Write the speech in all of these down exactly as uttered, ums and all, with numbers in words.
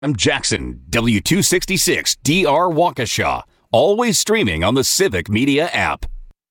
I'm Jackson, W two sixty-six D R Waukesha, always streaming on the Civic Media app.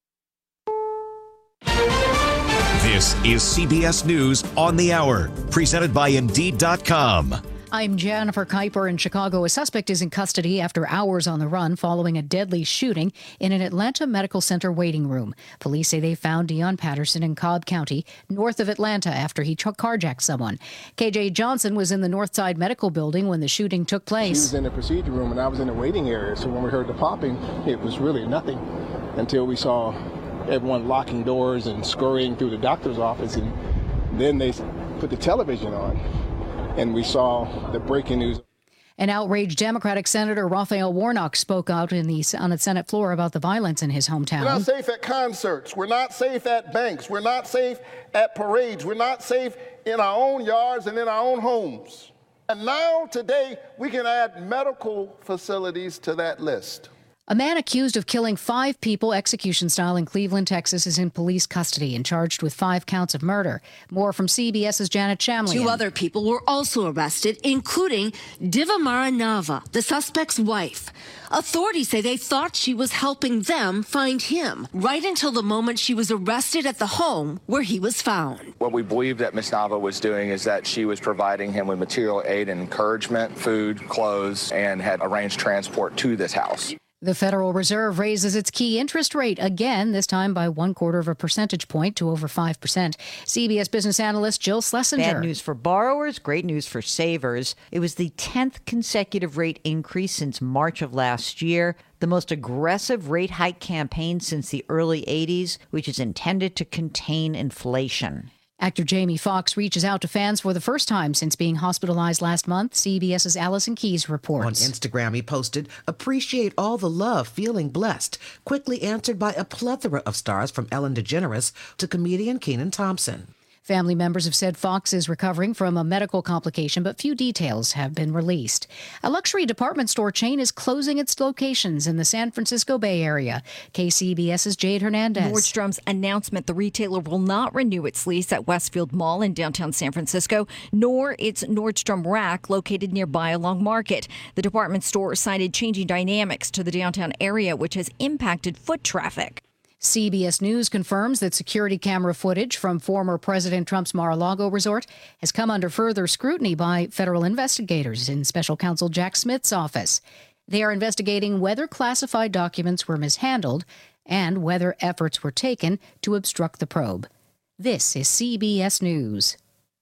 This is C B S News on the Hour, presented by Indeed dot com. I'm Jennifer Kuiper in Chicago. A suspect is in custody after hours on the run following a deadly shooting in an Atlanta Medical Center waiting room. Police say they found Dion Patterson in Cobb County, north of Atlanta, after he carjacked someone. K J Johnson was in the Northside Medical Building when the shooting took place. She was in the procedure room and I was in the waiting area, so when we heard the popping, it was really nothing until we saw everyone locking doors and scurrying through the doctor's office, and then they put the television on. And we saw the breaking news. An outraged Democratic Senator Raphael Warnock spoke out in the, on the Senate floor about the violence in his hometown. We're not safe at concerts. We're not safe at banks. We're not safe at parades. We're not safe in our own yards and in our own homes. And now, today, we can add medical facilities to that list. A man accused of killing five people execution style in Cleveland, Texas, is in police custody and charged with five counts of murder. More from CBS's Janet Shamlian. Two other people were also arrested, including Divamara Nava, the suspect's wife. Authorities say they thought she was helping them find him, right until the moment she was arrested at the home where he was found. What we believe that Miss Nava was doing is that she was providing him with material aid and encouragement, food, clothes, and had arranged transport to this house. The Federal Reserve raises its key interest rate again, this time by one quarter of a percentage point to over five percent. C B S business analyst Jill Schlesinger. Bad news for borrowers, great news for savers. It was the tenth consecutive rate increase since March of last year, the most aggressive rate hike campaign since the early eighties, which is intended to contain inflation. Actor Jamie Foxx reaches out to fans for the first time since being hospitalized last month. CBS's Allison Keyes reports. On Instagram, he posted, "Appreciate all the love, feeling blessed," quickly answered by a plethora of stars from Ellen DeGeneres to comedian Kenan Thompson. Family members have said Fox is recovering from a medical complication, but few details have been released. A luxury department store chain is closing its locations in the San Francisco Bay Area. K C B S's Jade Hernandez. Nordstrom's announcement the retailer will not renew its lease at Westfield Mall in downtown San Francisco, nor its Nordstrom Rack located nearby along Market. The department store cited changing dynamics to the downtown area, which has impacted foot traffic. C B S News confirms that security camera footage from former President Trump's Mar-a-Lago resort has come under further scrutiny by federal investigators in Special Counsel Jack Smith's office. They are investigating whether classified documents were mishandled and whether efforts were taken to obstruct the probe. This is C B S News.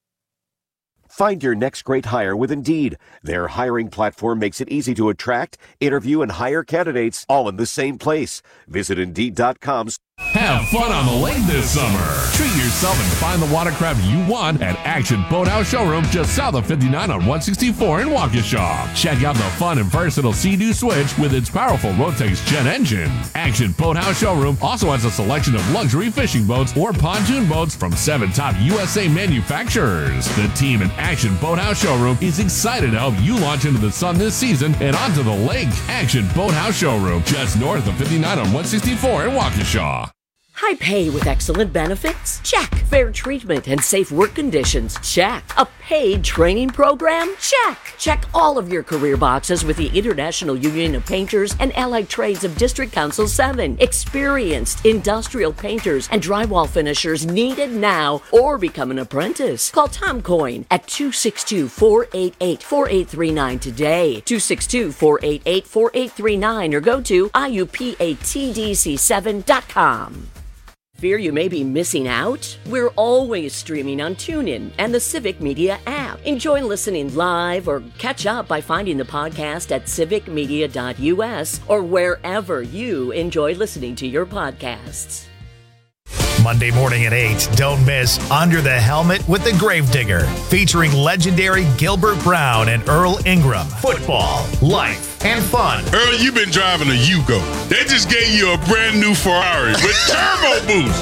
Find your next great hire with Indeed. Their hiring platform makes it easy to attract, interview, and hire candidates all in the same place. Visit Indeed dot com. Have fun on the lake this summer. Treat yourself and find the watercraft you want at Action Boathouse Showroom just south of fifty-nine on one sixty-four in Waukesha. Check out the fun and versatile Sea-Doo Switch with its powerful Rotax jet engine. Action Boathouse Showroom also has a selection of luxury fishing boats or pontoon boats from seven top U S A manufacturers. The team at Action Boathouse Showroom is excited to help you launch into the sun this season and onto the lake. Action Boathouse Showroom just north of fifty-nine on one sixty-four in Waukesha. High pay with excellent benefits? Check. Fair treatment and safe work conditions? Check. A paid training program? Check. Check all of your career boxes with the International Union of Painters and Allied Trades of District Council seven. Experienced industrial painters and drywall finishers needed now, or become an apprentice. Call Tom Coyne at two six two, four eight eight, four eight three nine today. two six two, four eight eight, four eight three nine or go to I U P A T D C seven dot com. Fear you may be missing out? We're always streaming on TuneIn and the Civic Media app. Enjoy listening live or catch up by finding the podcast at civic media dot U S or wherever you enjoy listening to your podcasts. Monday morning at eight, don't miss Under the Helmet with the Gravedigger, featuring legendary Gilbert Brown and Earl Ingram. Football, life, and fun. Earl, you've been driving a Yugo. They just gave you a brand new Ferrari with turbo boost.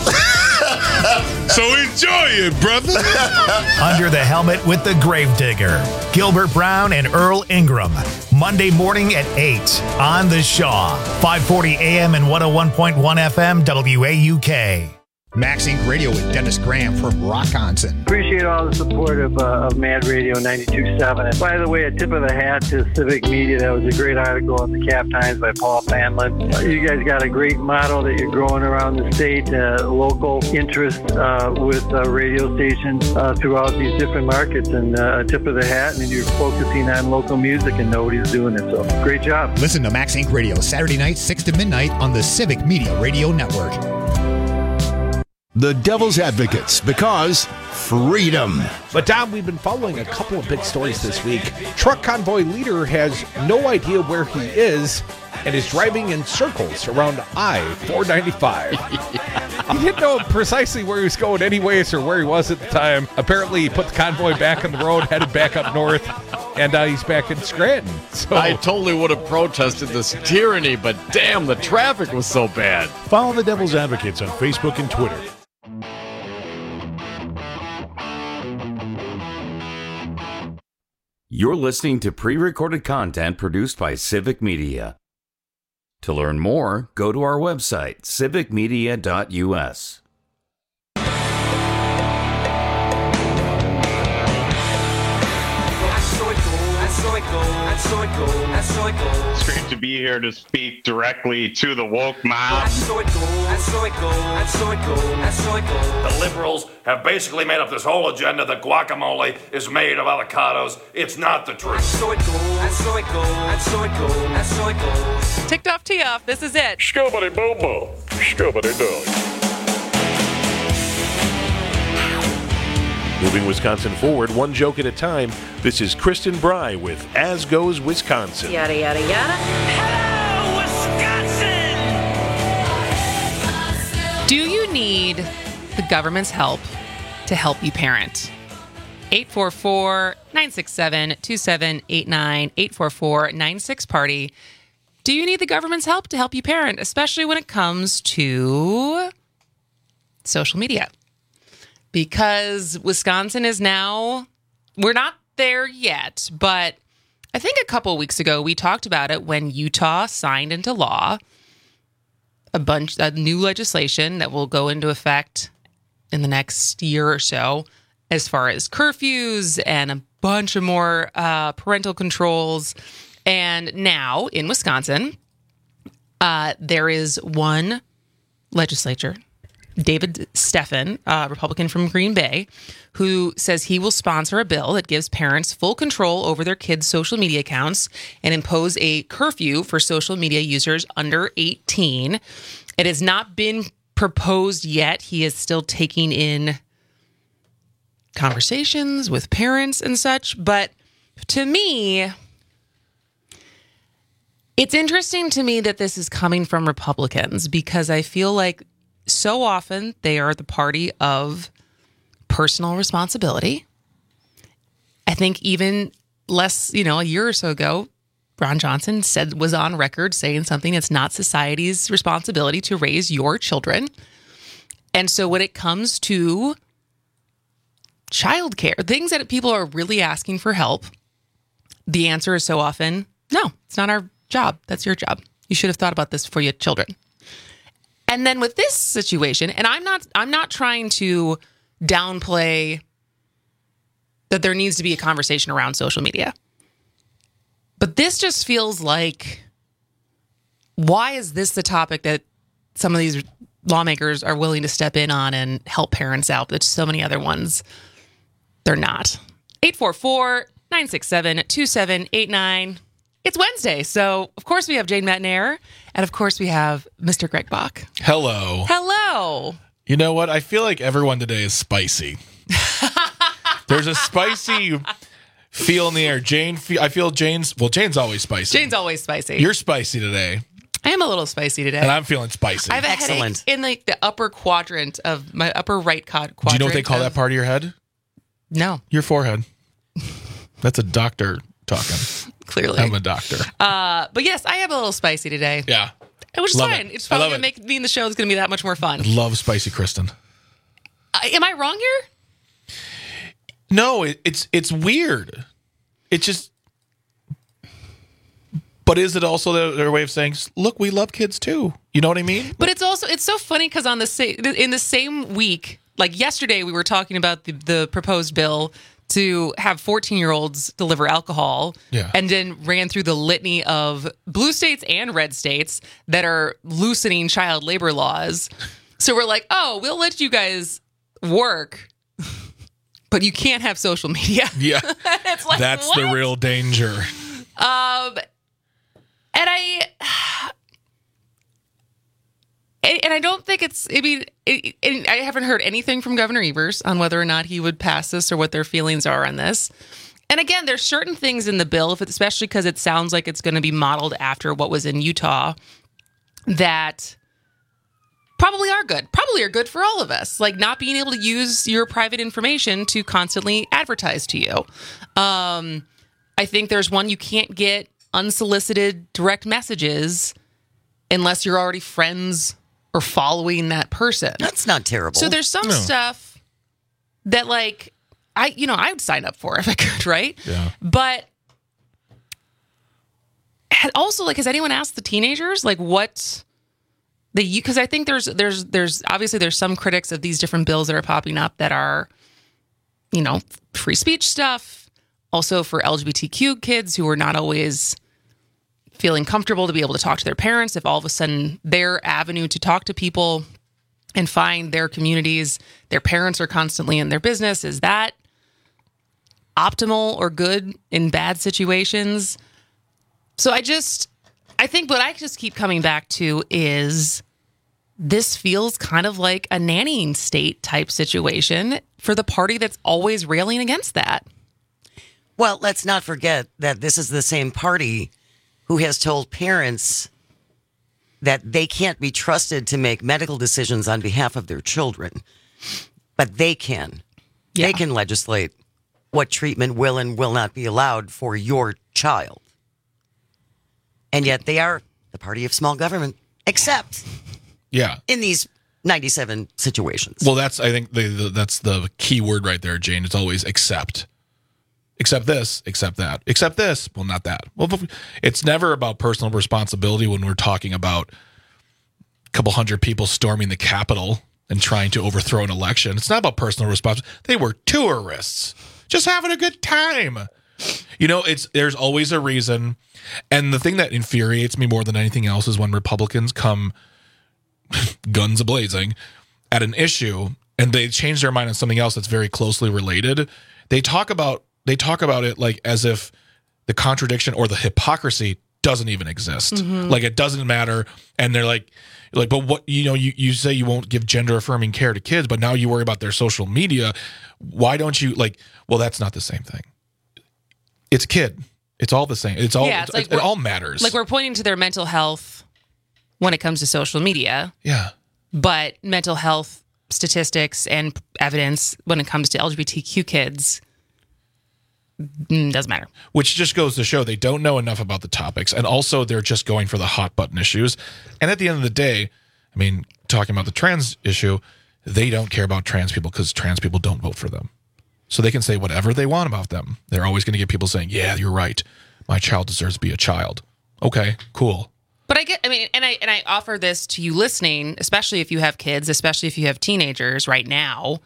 So enjoy it, brother. Under the Helmet with the Gravedigger, Gilbert Brown and Earl Ingram. Monday morning at eight on The Shaw, five forty A M and one oh one point one F M W A U K. Max Inc Radio with Dennis Graham from Rockonson. Appreciate all the support of, uh, of Mad Radio ninety-two point seven. And by the way, a tip of the hat to Civic Media. That was a great article in the Cap Times by Paul Fanlin. Uh, you guys got a great model that you're growing around the state, uh, local interest uh, with uh, radio stations uh, throughout these different markets. And uh, a tip of the hat, and you're focusing on local music, and nobody's doing it. So great job. Listen to Max Inc Radio Saturday night, six to midnight on the Civic Media Radio Network. The Devil's Advocates, because freedom. But, Dom, we've been following a couple of big stories this week. Truck convoy leader has no idea where he is and is driving in circles around I four ninety-five. Yeah. He didn't know precisely where he was going anyways or where he was at the time. Apparently, he put the convoy back on the road, headed back up north, and uh, he's back in Scranton. So I totally would have protested this tyranny, but damn, the traffic was so bad. Follow the Devil's Advocates on Facebook and Twitter. You're listening to pre-recorded content produced by Civic Media. To learn more, go to our website, civic media dot u s. It's great to be here to speak directly to the woke mob. The liberals have basically made up this whole agenda that guacamole is made of avocados. It's not the truth. Ticked off, tee off. This is it. Scoobity boo boo. Scoobity doo. Moving Wisconsin forward, one joke at a time. This is Kristen Bry with As Goes Wisconsin. Yada, yada, yada. Hello, Wisconsin! Do you need the government's help to help you parent? eight four four, nine six seven, two seven eight nine, eight four four, nine six party. Do you need the government's help to help you parent, especially when it comes to social media? Because Wisconsin is now, we're not there yet, but I think a couple of weeks ago we talked about it when Utah signed into law a bunch of new legislation that will go into effect in the next year or so as far as curfews and a bunch of more uh, parental controls. And now in Wisconsin, uh, there is one legislature, David Steffen, a Republican from Green Bay, who says he will sponsor a bill that gives parents full control over their kids' social media accounts and impose a curfew for social media users under eighteen. It has not been proposed yet. He is still taking in conversations with parents and such. But to me, it's interesting to me that this is coming from Republicans because I feel like so often they are the party of personal responsibility. I think even less, you know, a year or so ago, Ron Johnson said, was on record saying something, it's not society's responsibility to raise your children. And so when it comes to childcare, things that people are really asking for help, the answer is so often, no, it's not our job. That's your job. You should have thought about this for your children. And then with this situation, and I'm not I'm not trying to downplay that there needs to be a conversation around social media. But this just feels like, why is this the topic that some of these lawmakers are willing to step in on and help parents out? But so many other ones, they're not. eight four four, nine six seven, two seven eight nine. It's Wednesday, so of course we have Jane Metnair, and of course we have Mister Greg Bach. Hello. Hello. You know what? I feel like everyone today is spicy. There's a spicy feel in the air. Jane, I feel Jane's, well, Jane's always spicy. Jane's always spicy. You're spicy today. I am a little spicy today. And I'm feeling spicy. I have a Excellent. headache in like the upper quadrant of my upper right quadrant. Do you know what they call of, that part of your head? No. Your forehead. That's a doctor talking. Clearly. I'm a doctor. Uh, but yes, I am a little spicy today. Yeah. Which is love fine. It. It's probably going to make me and the show is going to be that much more fun. I love spicy Kristen. Uh, am I wrong here? No, it, it's it's weird. It's just But is it also their, their way of saying, look, we love kids too? You know what I mean? But it's also, it's so funny because on the sa- in the same week, like yesterday, we were talking about the, the proposed bill to have fourteen-year-olds deliver alcohol, yeah. and then ran through the litany of blue states and red states that are loosening child labor laws. So we're like, oh, we'll let you guys work, but you can't have social media. Yeah, it's like, that's what? the real danger. Um, and I... And I don't think it's, I mean, it, it, I haven't heard anything from Governor Evers on whether or not he would pass this or what their feelings are on this. And again, there's certain things in the bill, if it, especially because it sounds like it's going to be modeled after what was in Utah, that probably are good, probably are good for all of us. Like not being able to use your private information to constantly advertise to you. Um, I think there's one, you can't get unsolicited direct messages unless you're already friends or following that person. That's not terrible. So there's some No. stuff that like, I, you know, I would sign up for if I could, right? Yeah. But also, like, has anyone asked the teenagers, like, what they, because I think there's, there's, there's, obviously there's some critics of these different bills that are popping up that are, you know, free speech stuff, also for L G B T Q kids who are not always feeling comfortable to be able to talk to their parents. If all of a sudden their avenue to talk to people and find their communities, their parents are constantly in their business, is that optimal or good in bad situations? So I just, I think what I just keep coming back to is this feels kind of like a nannying state type situation for the party that's always railing against that. Well, let's not forget that this is the same party who has told parents that they can't be trusted to make medical decisions on behalf of their children. But they can. Yeah. They can legislate what treatment will and will not be allowed for your child. And yet they are the party of small government, except Yeah. in these ninety-seven situations. Well, that's, I think the, the, that's the key word right there, Jane. It's always accept. Accept this, accept that. Accept this, well, not that. Well, it's never about personal responsibility when we're talking about a couple hundred people storming the Capitol and trying to overthrow an election. It's not about personal responsibility. They were tourists, just having a good time. You know, it's there's always a reason. And the thing that infuriates me more than anything else is when Republicans come guns a-blazing at an issue and they change their mind on something else that's very closely related. They talk about They talk about it like as if the contradiction or the hypocrisy doesn't even exist. Mhm. Like it doesn't matter. And they're like, like, but what, you know, you, you say you won't give gender affirming care to kids, but now you worry about their social media. Why don't you like, well, that's not the same thing. It's a kid. It's all the same. It's all, Yeah, it's it, like it we're- all matters. Like we're pointing to their mental health when it comes to social media. Yeah. But mental health statistics and evidence when it comes to L G B T Q kids mm, doesn't matter. Which just goes to show they don't know enough about the topics. And also they're just going for the hot button issues. And at the end of the day, I mean, talking about the trans issue, they don't care about trans people because trans people don't vote for them. So they can say whatever they want about them. They're always going to get people saying, yeah, you're right. My child deserves to be a child. Okay, cool. But I get, I mean, and I and I offer this to you listening, especially if you have kids, especially if you have teenagers right now.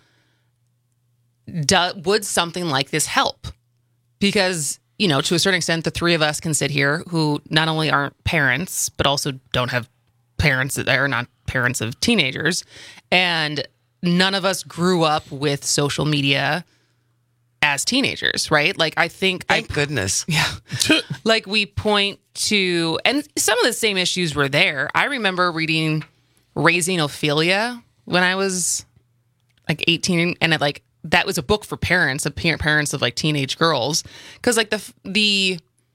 Do, would something like this help? Because, you know, to a certain extent, the three of us can sit here who not only aren't parents, but also don't have parents that are not parents of teenagers. And none of us grew up with social media as teenagers, right? Like, I think... Thank I, goodness. Yeah. Like, we point to... And some of the same issues were there. I remember reading Raising Ophelia when I was, like, eighteen. And, it, like, that was a book for parents, of parent parents of, like, teenage girls. Because, like, the the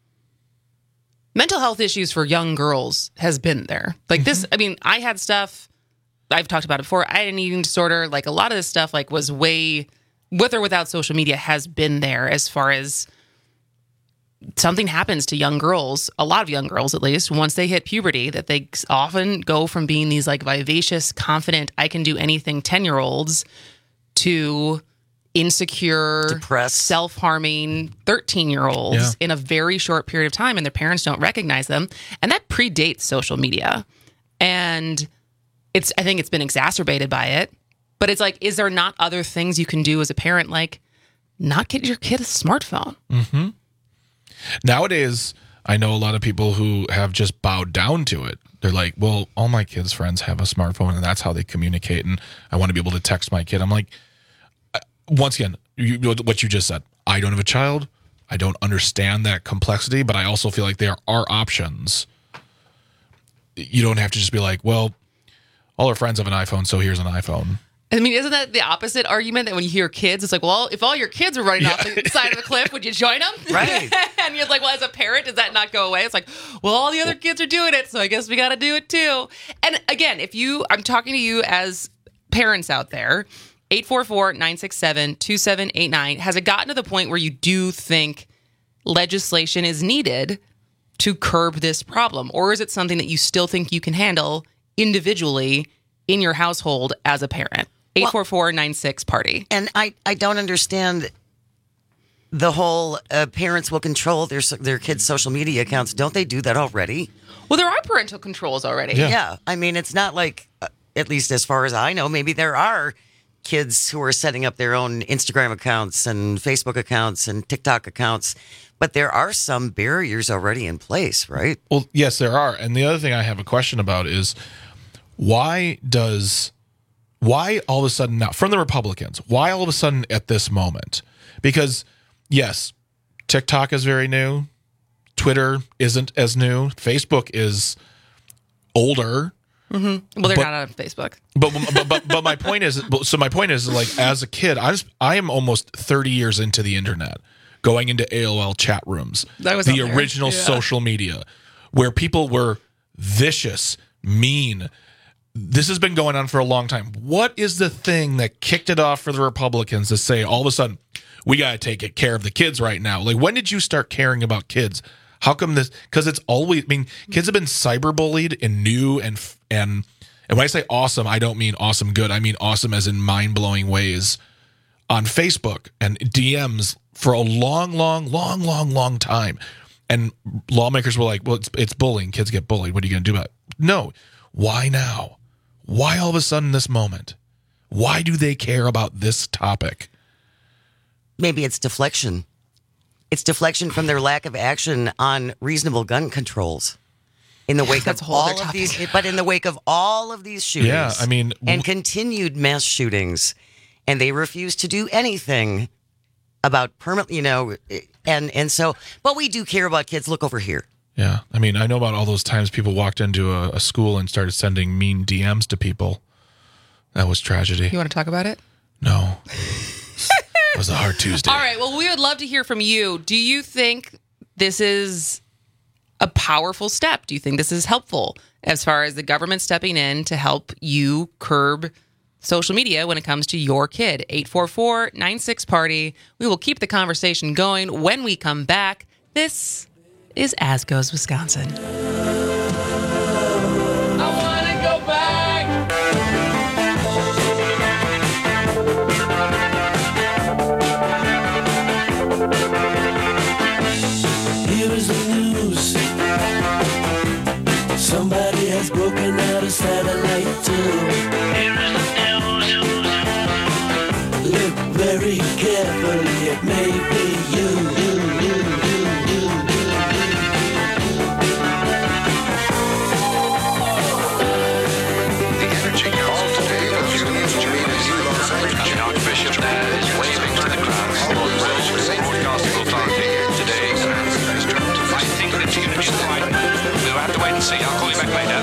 mental health issues for young girls has been there. Like, this... I mean, I had stuff... I've talked about it before. I had an eating disorder. Like, a lot of this stuff, like, was way... with or without social media, has been there as far as something happens to young girls, a lot of young girls at least, once they hit puberty, that they often go from being these like vivacious, confident, I can do anything ten-year-olds to insecure, depressed, self-harming thirteen-year-olds Yeah. in a very short period of time, and their parents don't recognize them. And that predates social media. And it's I think it's been exacerbated by it. But it's like, is there not other things you can do as a parent, like not get your kid a smartphone? Mm-hmm. Nowadays, I know a lot of people who have just bowed down to it. They're like, well, all my kids' friends have a smartphone, and that's how they communicate, and I want to be able to text my kid. I'm like, once again, you, what you just said, I don't have a child. I don't understand that complexity, but I also feel like there are options. You don't have to just be like, well, all our friends have an iPhone, so here's an iPhone. I mean, isn't that the opposite argument that when you hear kids, it's like, well, if all your kids were running Yeah. off the side of the cliff, would you join them? Right. And you're like, well, as a parent, does that not go away? It's like, well, all the other kids are doing it, so I guess we got to do it too. And again, if you, I'm talking to you as parents out there, eight four four, nine six seven, two seven eight nine. Has it gotten to the point where you do think legislation is needed to curb this problem? Or is it something that you still think you can handle individually in your household as a parent? eight four four, nine six, party. And I, I don't understand the whole uh, parents will control their their kids' social media accounts. Don't they do that already? Well, there are parental controls already. Yeah. yeah. I mean, it's not like, uh, at least as far as I know, maybe there are kids who are setting up their own Instagram accounts and Facebook accounts and TikTok accounts, but there are some barriers already in place, right? Well, yes, there are. And the other thing I have a question about is why does, why all of a sudden now, from the Republicans, why all of a sudden at this moment? Because, yes, TikTok is very new. Twitter isn't as new. Facebook is older. Mm-hmm. Well, they're But- not on Facebook. But, but but but my point is, so my point is, like, as a kid, I just I am almost thirty years into the internet, going into A O L chat rooms, That was the on there. original Yeah. social media, where people were vicious, mean. This has been going on for a long time. What is the thing that kicked it off for the Republicans to say all of a sudden we got to take care of the kids right now? Like, when did you start caring about kids? How come this? Because it's always. I mean, kids have been cyberbullied in new and and and when I say awesome, I don't mean awesome good. I mean awesome as in mind blowing ways on Facebook and D Ms for a long, long, long, long, long time. And lawmakers were like, "Well, it's it's bullying. Kids get bullied. What are you going to do about it?" No. Why now? Why all of a sudden this moment? Why do they care about this topic? Maybe it's deflection. It's deflection from their lack of action on reasonable gun controls. In the wake That's a of whole all other of topic. these, but in the wake of all of these shootings, Yeah, I mean, and w- continued mass shootings, and they refuse to do anything about permanent, you know, and and so, but we do care about kids. Look over here. Yeah, I mean, I know about all those times people walked into a, a school and started sending mean D Ms to people. That was tragedy. You want to talk about it? No. It was a hard Tuesday. All right. Well, we would love to hear from you. Do you think this is a powerful step? Do you think this is helpful as far as the government stepping in to help you curb social media when it comes to your kid? eight four four, nine six, party. We will keep the conversation going when we come back. This is As Goes Wisconsin. I want to go back. Here is the news. Somebody has broken out a satellite too. Here is the news. Look very carefully. It may be you. you, you, you, you, you. The energy call today was used to meet as you Los Angeles. The Archbishop is waving to the crowd. Forecast will find here today. I think that you're going to be right. We'll have to wait and see. I'll call you back later.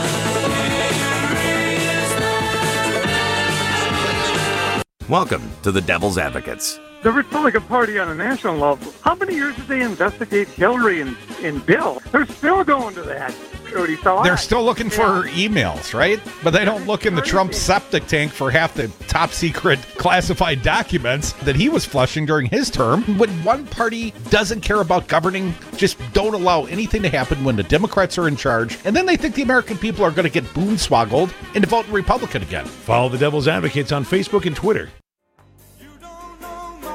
Welcome to the Devil's Advocates. The Republican Party on a national level, how many years did they investigate Hillary and, and Bill? They're still going to that. Cody, so They're I- still looking for emails, right? But they don't look in the Trump septic tank for half the top secret classified documents that he was flushing during his term. When one party doesn't care about governing, just don't allow anything to happen when the Democrats are in charge, and then they think the American people are going to get boonswoggled into voting Republican again. Follow the Devil's Advocates on Facebook and Twitter.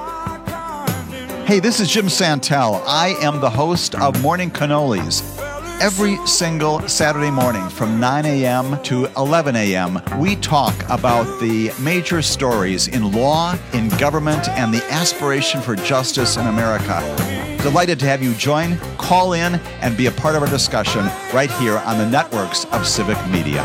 Hey, this is Jim Santel. I am the host of Morning Cannolis. Every single Saturday morning from nine a.m. to eleven a.m., we talk about the major stories in law, in government, and the aspiration for justice in America. Delighted to have you join, call in, and be a part of our discussion right here on the networks of Civic Media.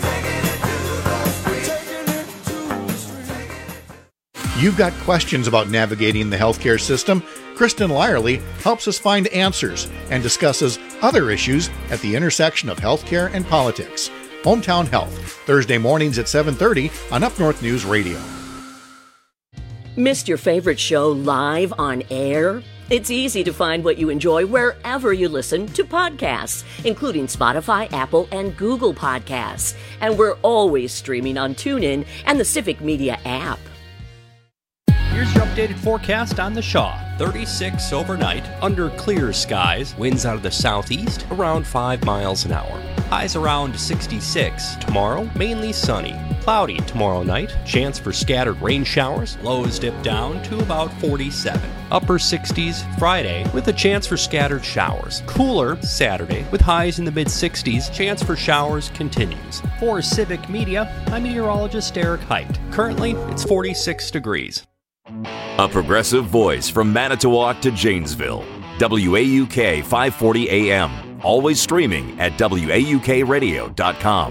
You've got questions about navigating the healthcare system? Kristen Lyerly helps us find answers and discusses other issues at the intersection of healthcare and politics. Hometown Health, Thursday mornings at seven thirty on Up North News Radio. Missed your favorite show live on air? It's easy to find what you enjoy wherever you listen to podcasts, including Spotify, Apple, and Google Podcasts. And we're always streaming on TuneIn and the Civic Media app. Here's your updated forecast on the Shaw. thirty-six overnight, under clear skies. Winds out of the southeast, around five miles an hour. Highs around sixty-six. Tomorrow, mainly sunny. Cloudy tomorrow night. Chance for scattered rain showers. Lows dip down to about forty-seven. Upper sixties Friday, with a chance for scattered showers. Cooler Saturday, with highs in the mid-sixties. Chance for showers continues. For Civic Media, I'm meteorologist Eric Height. Currently, it's forty-six degrees. A progressive voice from Manitowoc to Janesville. W A U K five forty A M. Always streaming at W A U K radio dot com.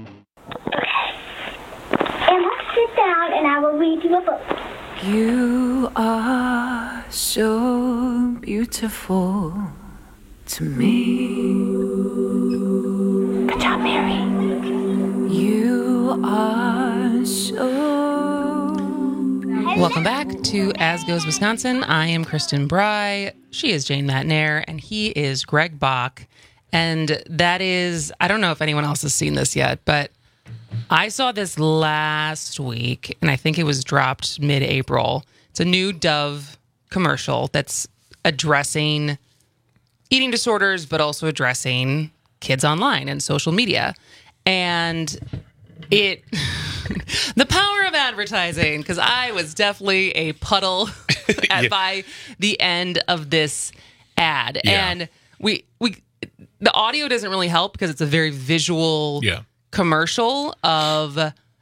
Emma, sit down and I will read you a book. You are so beautiful to me. Good job, Mary. You are so Welcome back to As Goes Wisconsin. I am Kristen Bry. She is Jane Matnair, and he is Greg Bach. And that is, I don't know if anyone else has seen this yet, but I saw this last week, and I think it was dropped mid-April. It's a new Dove commercial that's addressing eating disorders, but also addressing kids online and social media. And it... the power of advertising, because I was definitely a puddle at, yeah. by the end of this ad. Yeah. And we we the audio doesn't really help because it's a very visual yeah. commercial of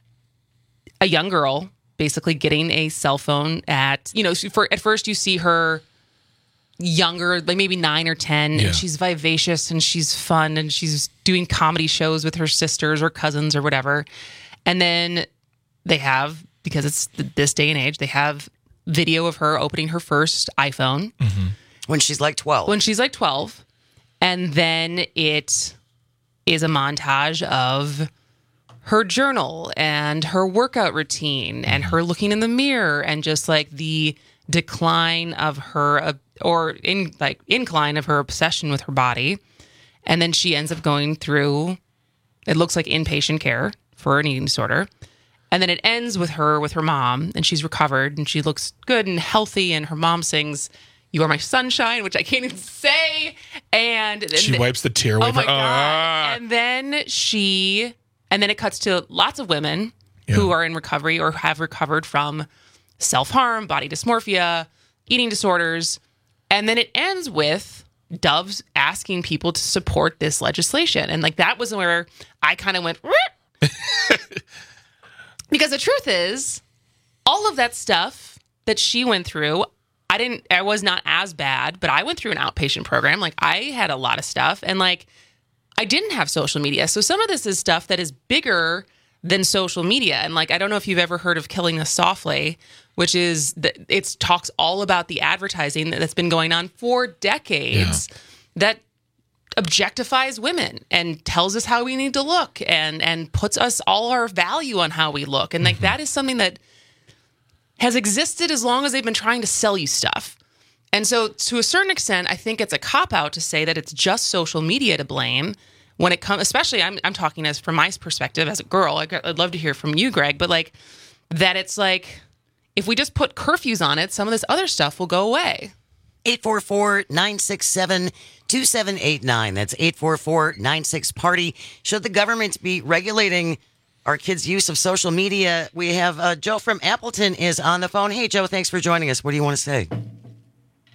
a young girl basically getting a cell phone at, you know, for at first you see her younger, like maybe nine or ten, yeah. and she's vivacious and she's fun and she's doing comedy shows with her sisters or cousins or whatever. And then they have, because it's this day and age, they have video of her opening her first iPhone. Mm-hmm. When she's like twelve. When she's like twelve. And then it is a montage of her journal and her workout routine and her looking in the mirror and just like the decline of her, uh, or in like incline of her obsession with her body. And then she ends up going through, it looks like inpatient care for an eating disorder. And then it ends with her with her mom, and she's recovered and she looks good and healthy, and her mom sings "You Are My Sunshine," which I can't even say. And, and she wipes the tear away. Oh my from, God. Ah. And then she and then it cuts to lots of women yeah. who are in recovery or have recovered from self-harm, body dysmorphia, eating disorders. And then it ends with Dove's asking people to support this legislation. And like that was where I kind of went because the truth is, all of that stuff that she went through, I didn't, I was not as bad, but I went through an outpatient program. Like I had a lot of stuff, and like I didn't have social media. So some of this is stuff that is bigger than social media. And like, I don't know if you've ever heard of Killing Us Softly, which is that it talks all about the advertising that's been going on for decades yeah. that objectifies women and tells us how we need to look and and puts us all our value on how we look. And like mm-hmm. that is something that has existed as long as they've been trying to sell you stuff. And so to a certain extent, I think it's a cop-out to say that it's just social media to blame when it comes, especially I'm I'm talking as from my perspective as a girl. I'd love to hear from you, Greg, but like that it's like if we just put curfews on it, some of this other stuff will go away. eight four four, nine six seven, two seven eight nine. That's eight four four, nine six, party. Should the government be regulating our kids' use of social media? We have uh, Joe from Appleton is on the phone. Hey, Joe, thanks for joining us. What do you want to say?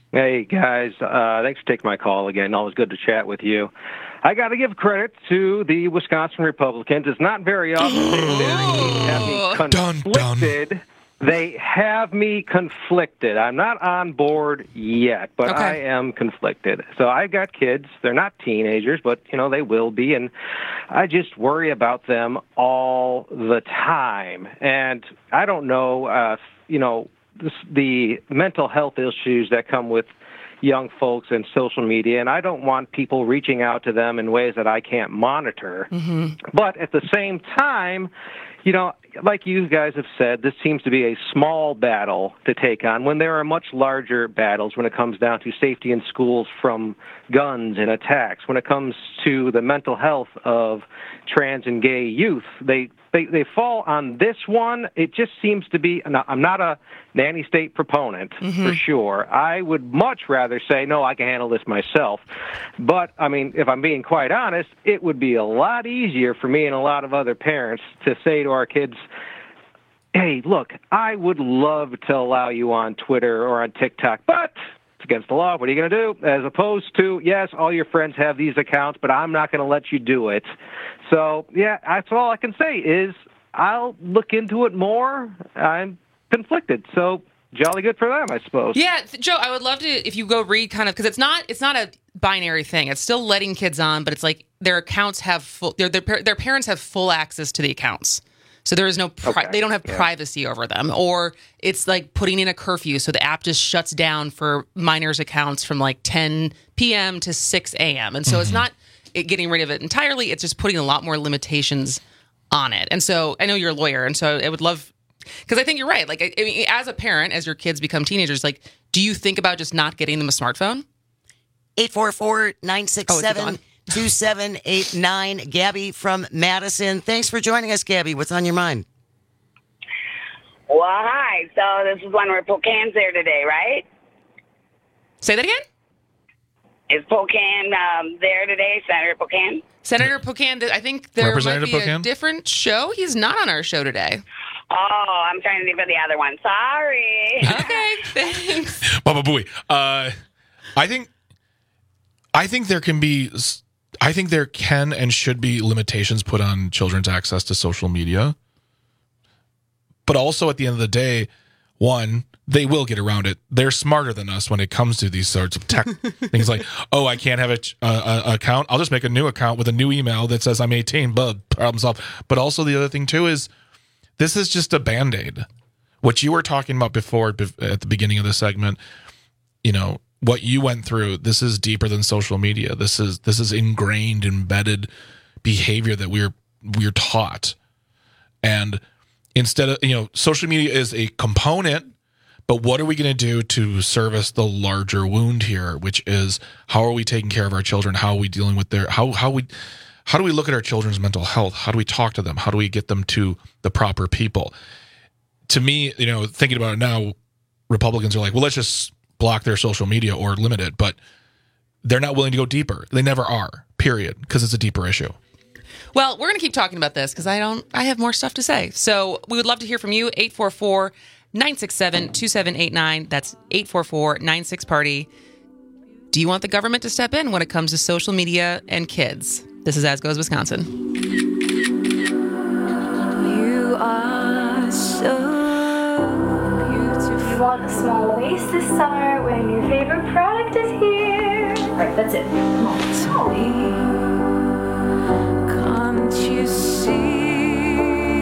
Hey, guys. Uh, thanks for taking my call again. Always good to chat with you. I got to give credit to the Wisconsin Republicans. It's not very often they have me conflicted. Dun, dun. They have me conflicted. I'm not on board yet, but okay. I am conflicted. So I've got kids. They're not teenagers, but, you know, they will be. And I just worry about them all the time. And I don't know, uh, you know, this, the mental health issues that come with young folks and social media, and I don't want people reaching out to them in ways that I can't monitor. Mm-hmm. But at the same time, you know, like you guys have said, this seems to be a small battle to take on when there are much larger battles when it comes down to safety in schools from guns and attacks. When it comes to the mental health of trans and gay youth, they they, they fall on this one. It just seems to be, I'm not a nanny state proponent, mm-hmm. for sure. I would much rather say, no, I can handle this myself. But, I mean, if I'm being quite honest, it would be a lot easier for me and a lot of other parents to say to our kids, hey, look, I would love to allow you on Twitter or on TikTok, but it's against the law. What are you going to do? As opposed to, yes, all your friends have these accounts, but I'm not going to let you do it. So, yeah, that's all I can say is I'll look into it more. I'm conflicted. So jolly good for them, I suppose. Yeah, Joe, I would love to, if you go read kind of, because it's not it's not a binary thing. It's still letting kids on, but it's like their accounts have full, their, their, their parents have full access to the accounts. So there is no, pri- okay. they don't have yeah. privacy over them. Or it's like putting in a curfew. So the app just shuts down for minors' accounts from like ten p.m. to six a.m. And so mm-hmm. it's not it getting rid of it entirely. It's just putting a lot more limitations on it. And so I know you're a lawyer. And so I would love, because I think you're right. Like, I, I mean, as a parent, as your kids become teenagers, like, do you think about just not getting them a smartphone? eight four four, nine six seven, two seven eight nine. Gabby from Madison. Thanks for joining us, Gabby. What's on your mind? Well, hi. So this is Senator Pocahn's there today, right? Say that again? Is Pocahn um, there today, Senator Pocahn? Senator Pocahn, I think there might be Pocahn? a different show. He's not on our show today. Oh, I'm trying to think of the other one. Sorry. Okay, thanks. Baba Booey. Uh, I think, I think there can be, I think there can and should be limitations put on children's access to social media. But also at the end of the day, one, they will get around it. They're smarter than us when it comes to these sorts of tech things like, oh, I can't have an uh, account. I'll just make a new account with a new email that says I'm eighteen, but problem solved. But also the other thing too is this is just a Band-Aid. What you were talking about before at the beginning of the segment, you know, what you went through, this is deeper than social media. This is this is ingrained, embedded behavior that we're we're taught. And instead of, you know, social media is a component, but what are we going to do to service the larger wound here, which is how are we taking care of our children? How are we dealing with their, how, how we, how do we look at our children's mental health? How do we talk to them? How do we get them to the proper people? To me, you know, thinking about it now, Republicans are like, well, let's just block their social media or limit it, but they're not willing to go deeper. They never are, period, because it's a deeper issue. Well, we're going to keep talking about this because I don't, I have more stuff to say. So we would love to hear from you. eight four four, nine six seven, two seven eight nine. That's eight four four, nine six, party. Do you want the government to step in when it comes to social media and kids? This is As Goes Wisconsin. You are so beautiful. You want a small waist this summer when your favorite product is here. Right, that's it. Come on. Sweet. Can't you see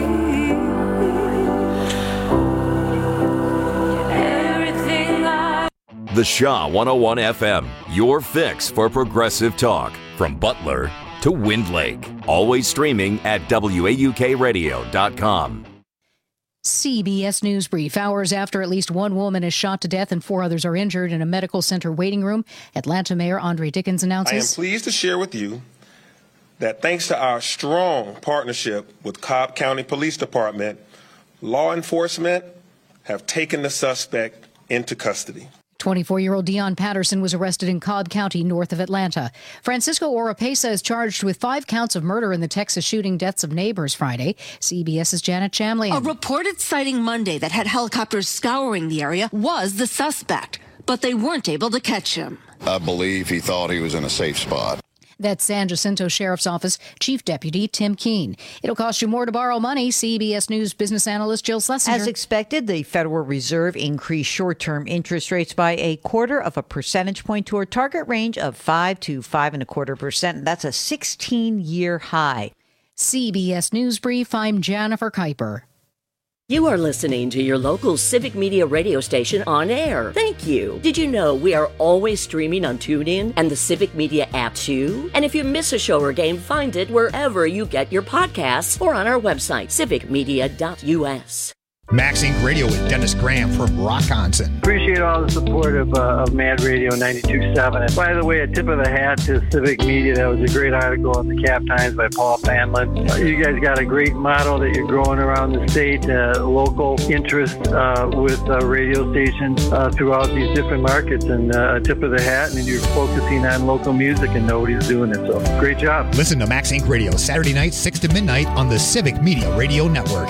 everything I... The Shaw one oh one F M, your fix for progressive talk. From Butler to Wind Lake. Always streaming at W A U K radio dot com. C B S News Brief. Hours after at least one woman is shot to death and four others are injured in a medical center waiting room, Atlanta Mayor Andre Dickens announces... I am pleased to share with you that thanks to our strong partnership with Cobb County Police Department, law enforcement have taken the suspect into custody. twenty-four-year-old Dion Patterson was arrested in Cobb County, north of Atlanta. Francisco Oropesa is charged with five counts of murder in the Texas shooting deaths of neighbors Friday. CBS's Janet Chamlian. A reported sighting Monday that had helicopters scouring the area was the suspect. but they weren't able to catch him. I believe he thought he was in a safe spot. That's San Jacinto Sheriff's Office Chief Deputy Tim Keene. It'll cost you more to borrow money. C B S News business analyst Jill Schlesinger. As expected, the Federal Reserve increased short-term interest rates by a quarter of a percentage point to a target range of five to five and a quarter percent. That's a sixteen-year high. C B S News Brief. I'm Jennifer Kuiper. You are listening to your local Civic Media radio station on air. Thank you. Did you know we are always streaming on TuneIn and the Civic Media app too? And if you miss a show or game, find it wherever you get your podcasts or on our website, civic media dot u s. Max Inc Radio with Dennis Graham from Rockonson. Appreciate all the support of, uh, of Mad Radio ninety-two point seven. And by the way, a tip of the hat to Civic Media. That was a great article in the Cap Times by Paul Fanlin. Uh, you guys got a great model that you're growing around the state, uh, local interest uh, with uh, radio stations uh, throughout these different markets. And uh, a tip of the hat, and you're focusing on local music, and nobody's doing it. So great job. Listen to Max Inc Radio Saturday night, six to midnight on the Civic Media Radio Network.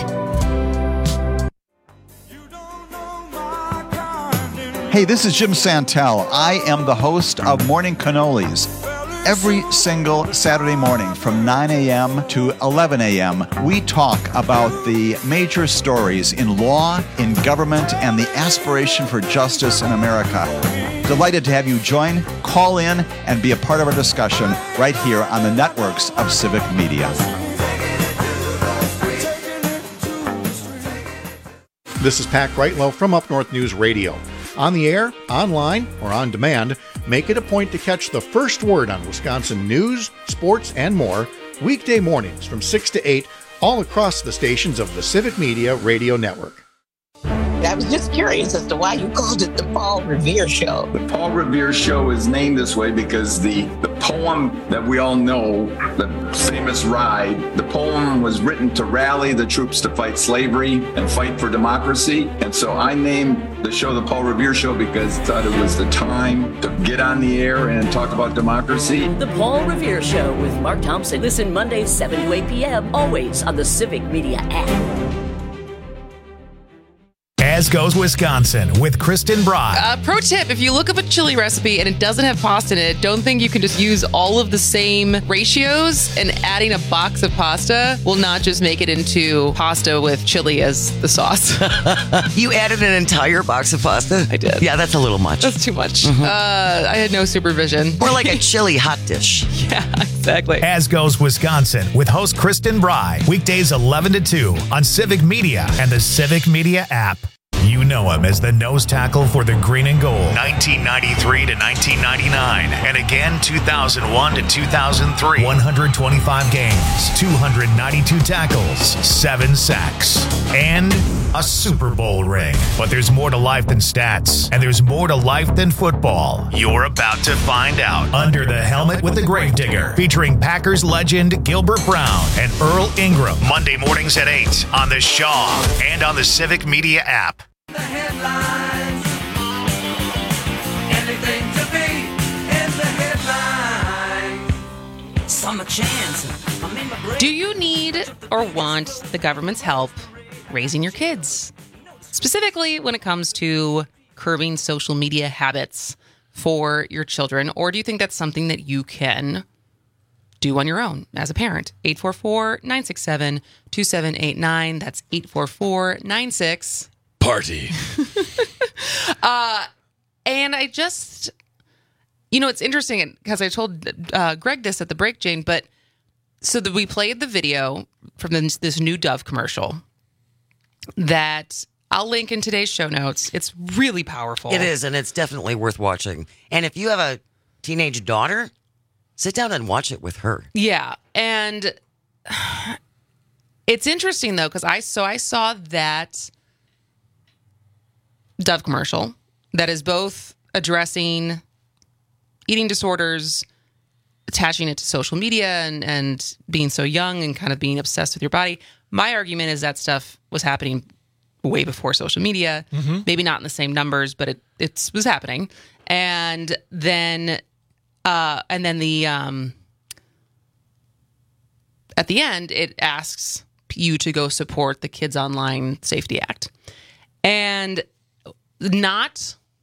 Hey, this is Jim Santel. I am the host of Morning Cannolis. Every single Saturday morning from nine a.m. to eleven a.m., we talk about the major stories in law, in government, and the aspiration for justice in America. Delighted to have you join, call in, and be a part of our discussion right here on the networks of Civic Media. This is Pat Greitlow from Up North News Radio. On the air, online, or on demand, make it a point to catch the first word on Wisconsin news, sports, and more weekday mornings from six to eight all across the stations of the Civic Media Radio Network. I was just curious as to why you called it the Paul Revere Show. The Paul Revere Show is named this way because the, the poem that we all know, the famous Ride, the poem was written to rally the troops to fight slavery and fight for democracy. And so I named the show the Paul Revere Show because I thought it was the time to get on the air and talk about democracy. The Paul Revere Show with Mark Thompson. Listen Mondays, seven to eight p.m., always on the Civic Media app. As Goes Wisconsin with Kristen Bry. Uh, pro tip, if you look up a chili recipe and it doesn't have pasta in it, don't think you can just use all of the same ratios, and adding a box of pasta will not just make it into pasta with chili as the sauce. You added an entire box of pasta? I did. Yeah, that's a little much. That's too much. Mm-hmm. Uh, I had no supervision. More like a chili hot dish. Yeah, exactly. As Goes Wisconsin with host Kristen Bry. Weekdays eleven to two on Civic Media and the Civic Media app. You know him as the nose tackle for the green and gold. nineteen ninety-three to nineteen ninety-nine. And again, two thousand one to two thousand three. one hundred twenty-five games, two hundred ninety-two tackles, seven sacks, and a Super Bowl ring. But there's more to life than stats, and there's more to life than football. You're about to find out. Under the Helmet with the Gravedigger, featuring Packers legend Gilbert Brown and Earl Ingram. Monday mornings at eight on the Shaw and on the Civic Media app. The headlines. Anything to be in the headlines. Summer chance. I'm in my brain. Do you need or want the government's help raising your kids? Specifically when it comes to curbing social media habits for your children, or do you think that's something that you can do on your own as a parent? eight four four, nine six seven, two seven eight nine. That's eight four four, nine six Party. uh, and I just, you know, it's interesting because I told uh, Greg this at the break, Jane, but so that we played the video from this, this new Dove commercial that I'll link in today's show notes. It's really powerful. It is, and it's definitely worth watching. And if you have a teenage daughter, sit down and watch it with her. Yeah. And it's interesting, though, because I, so I saw that Dove commercial that is both addressing eating disorders, attaching it to social media, and, and being so young and kind of being obsessed with your body. My argument is that stuff was happening way before social media, mm-hmm. maybe not in the same numbers, but it it was happening. And then, uh, and then the um, at the end, it asks you to go support the Kids Online Safety Act, and not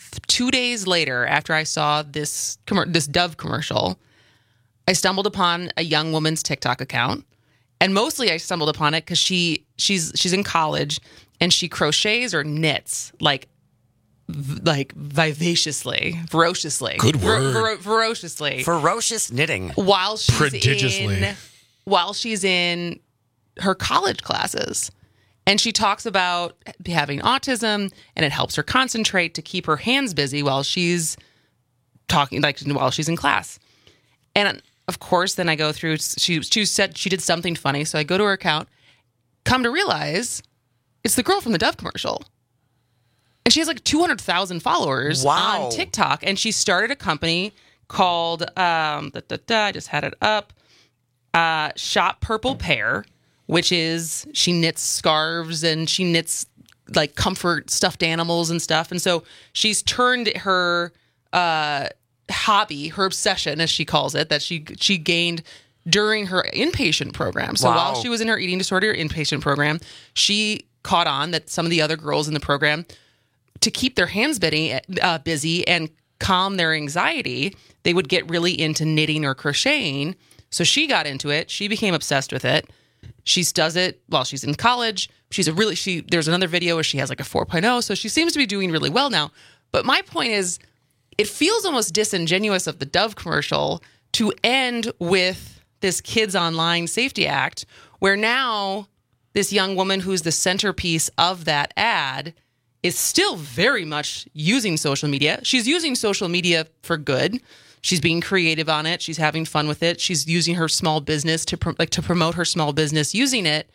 two days later, after I saw this commer- this Dove commercial, I stumbled upon a young woman's TikTok account, and mostly I stumbled upon it because she she's she's in college and she crochets or knits like v- like vivaciously, ferociously. Good Ver- word. ver- ferociously. Ferocious knitting. While she's Prodigiously. in while she's in her college classes. And she talks about having autism, and it helps her concentrate to keep her hands busy while she's talking, like while she's in class. And of course, then I go through. She she said she did something funny, so I go to her account. Come to realize, it's the girl from the Dove commercial, and she has like two hundred thousand followers Wow. on TikTok. And she started a company called um, da, da, da, I just had it up. Uh, Shop Purple Pear, which is she knits scarves and she knits like comfort stuffed animals and stuff. And so she's turned her uh, hobby, her obsession, as she calls it, that she she gained during her inpatient program. So Wow. while she was in her eating disorder inpatient program, she caught on that some of the other girls in the program, to keep their hands busy, uh, busy and calm their anxiety, they would get really into knitting or crocheting. So she got into it. She became obsessed with it. She does it while she's in college. She's a really, she, there's another video where she has like a four point oh. So she seems to be doing really well now. But my point is, it feels almost disingenuous of the Dove commercial to end with this Kids Online Safety Act, where now this young woman who's the centerpiece of that ad is still very much using social media. She's using social media for good. She's being creative on it. She's having fun with it. She's using her small business to pro- like to promote her small business using it.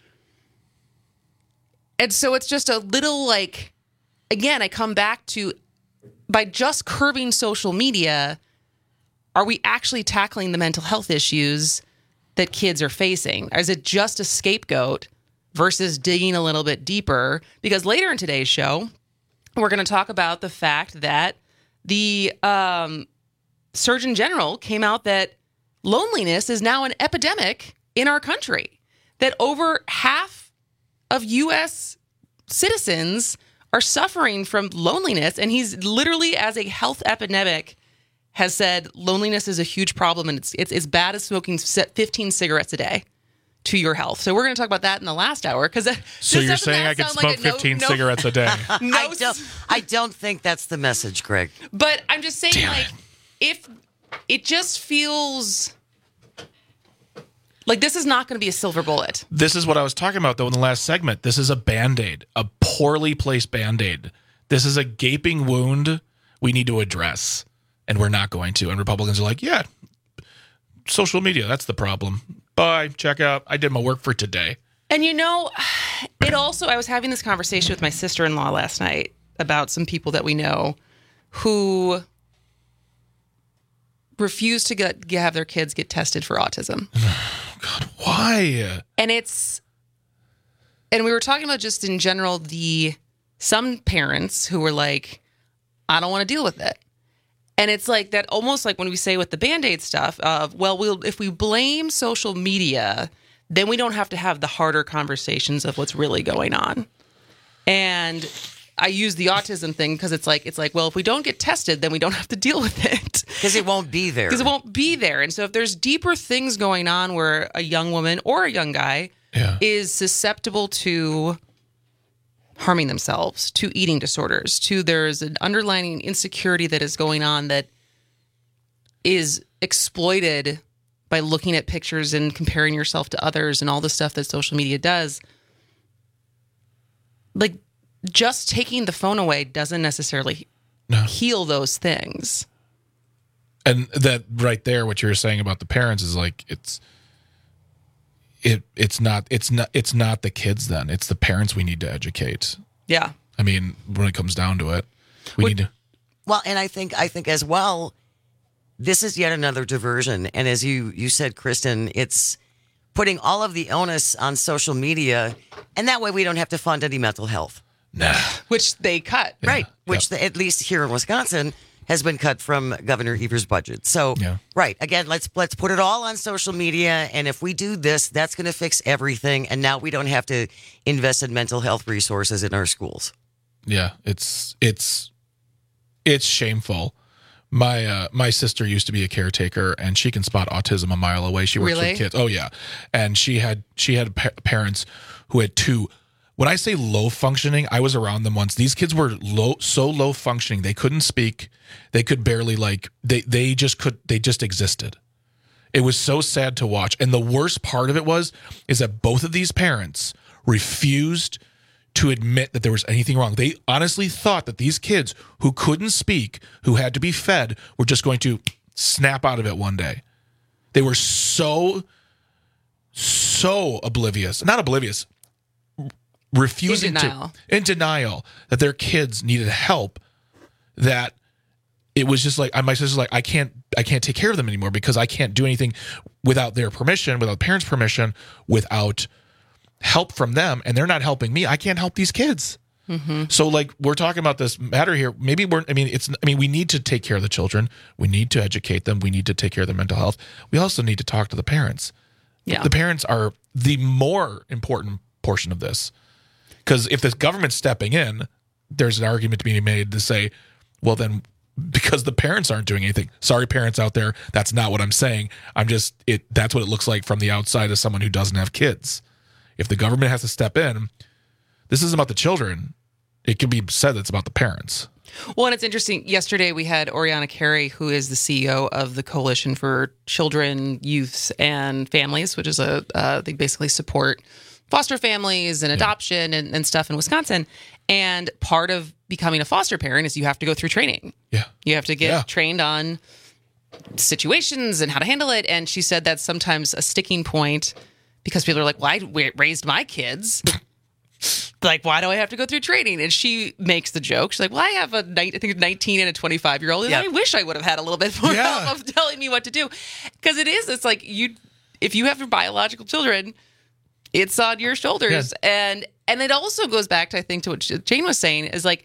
And so it's just a little like, again, I come back to, by just curbing social media, are we actually tackling the mental health issues that kids are facing? Or is it just a scapegoat versus digging a little bit deeper? Because later in today's show, we're going to talk about the fact that the um, Surgeon General came out that loneliness is now an epidemic in our country, that over half of U S citizens are suffering from loneliness. And he's literally, as a health epidemic, has said loneliness is a huge problem, and it's it's as bad as smoking fifteen cigarettes a day to your health. So we're going to talk about that in the last hour. Because so you're saying I could smoke like no, fifteen no, cigarettes a day? no, I don't, I don't think that's the message, Greg. But I'm just saying, Damn like, it. if it just feels like this is not going to be a silver bullet. This is what I was talking about, though, in the last segment. This is a Band-Aid, a poorly placed Band-Aid. This is a gaping wound we need to address, and we're not going to. And Republicans are like, yeah, social media, that's the problem. Bye, check out. I did my work for today. And you know, it also, I was having this conversation with my sister-in-law last night about some people that we know who refuse to get, have their kids get tested for autism. God, why? And it's, and we were talking about just in general, the, some parents who were like, I don't want to deal with it. And it's like that, almost like when we say with the Band-Aid stuff of, well, we'll, if we blame social media, then we don't have to have the harder conversations of what's really going on. And I use the autism thing because it's like, it's like, well, if we don't get tested, then we don't have to deal with it. Because it won't be there. Because it won't be there. And so if there's deeper things going on where a young woman or a young guy yeah. is susceptible to harming themselves, to eating disorders, to there's an underlying insecurity that is going on that is exploited by looking at pictures and comparing yourself to others and all the stuff that social media does. Like, just taking the phone away doesn't necessarily no. heal those things. And that right there, what you were saying about the parents is like, it's, it, it's not, it's not, it's not the kids then. It's the parents we need to educate. Yeah. I mean, when it comes down to it, we Would, need to. Well, and I think, I think as well, this is yet another diversion. And as you, you said, Kristen, it's putting all of the onus on social media. And that way we don't have to fund any mental health. Nah. Which they cut. Yeah. Right. Which, yep. the, at least here in Wisconsin, has been cut from Governor Evers' budget. So, yeah. right. Again, let's let's put it all on social media. And if we do this, that's going to fix everything. And now we don't have to invest in mental health resources in our schools. Yeah. It's, it's, It's shameful. My uh, my sister used to be a caretaker, and she can spot autism a mile away. She works Really? with kids. Oh yeah, and she had she had pa- parents who had two. When I say low functioning, I was around them once. These kids were low, so low functioning they couldn't speak. They could barely like they they just could they just existed. It was so sad to watch. And the worst part of it was is that both of these parents refused to admit that there was anything wrong. They honestly thought that these kids who couldn't speak, who had to be fed, were just going to snap out of it one day. They were so, so oblivious. Not oblivious. Refusing In denial. to. In denial. That their kids needed help. That it was just like, my sister's like, I can't, I can't take care of them anymore because I can't do anything without their permission, without parents' permission, without help from them, and they're not helping me. I can't help these kids. Mm-hmm. So like we're talking about this matter here. Maybe we're, I mean, it's, I mean, we need to take care of the children. We need to educate them. We need to take care of their mental health. We also need to talk to the parents. Yeah. The parents are the more important portion of this. Because if the government's stepping in, there's an argument to be made to say, well, then because the parents aren't doing anything. Sorry, parents out there. That's not what I'm saying. I'm just, it. That's what it looks like from the outside as someone who doesn't have kids. If the government has to step in, this isn't about the children. It can be said that it's about the parents. Well, and it's interesting. Yesterday, we had Oriana Carey, who is the C E O of the Coalition for Children, Youths, and Families, which is a, uh, they basically support foster families and adoption and, and stuff in Wisconsin. And part of becoming a foster parent is you have to go through training. Yeah. You have to get Yeah. trained on situations and how to handle it. And she said that's sometimes a sticking point because people are like, well, I raised my kids. Like, why do I have to go through training? And she makes the joke. She's like, well, I have a, I think, nineteen and a twenty-five-year-old. And Yep. I wish I would have had a little bit more Yeah. help of telling me what to do. Because it is, it's like, you, if you have your biological children, it's on your shoulders. Yeah. And and it also goes back to, I think, to what Jane was saying, is like,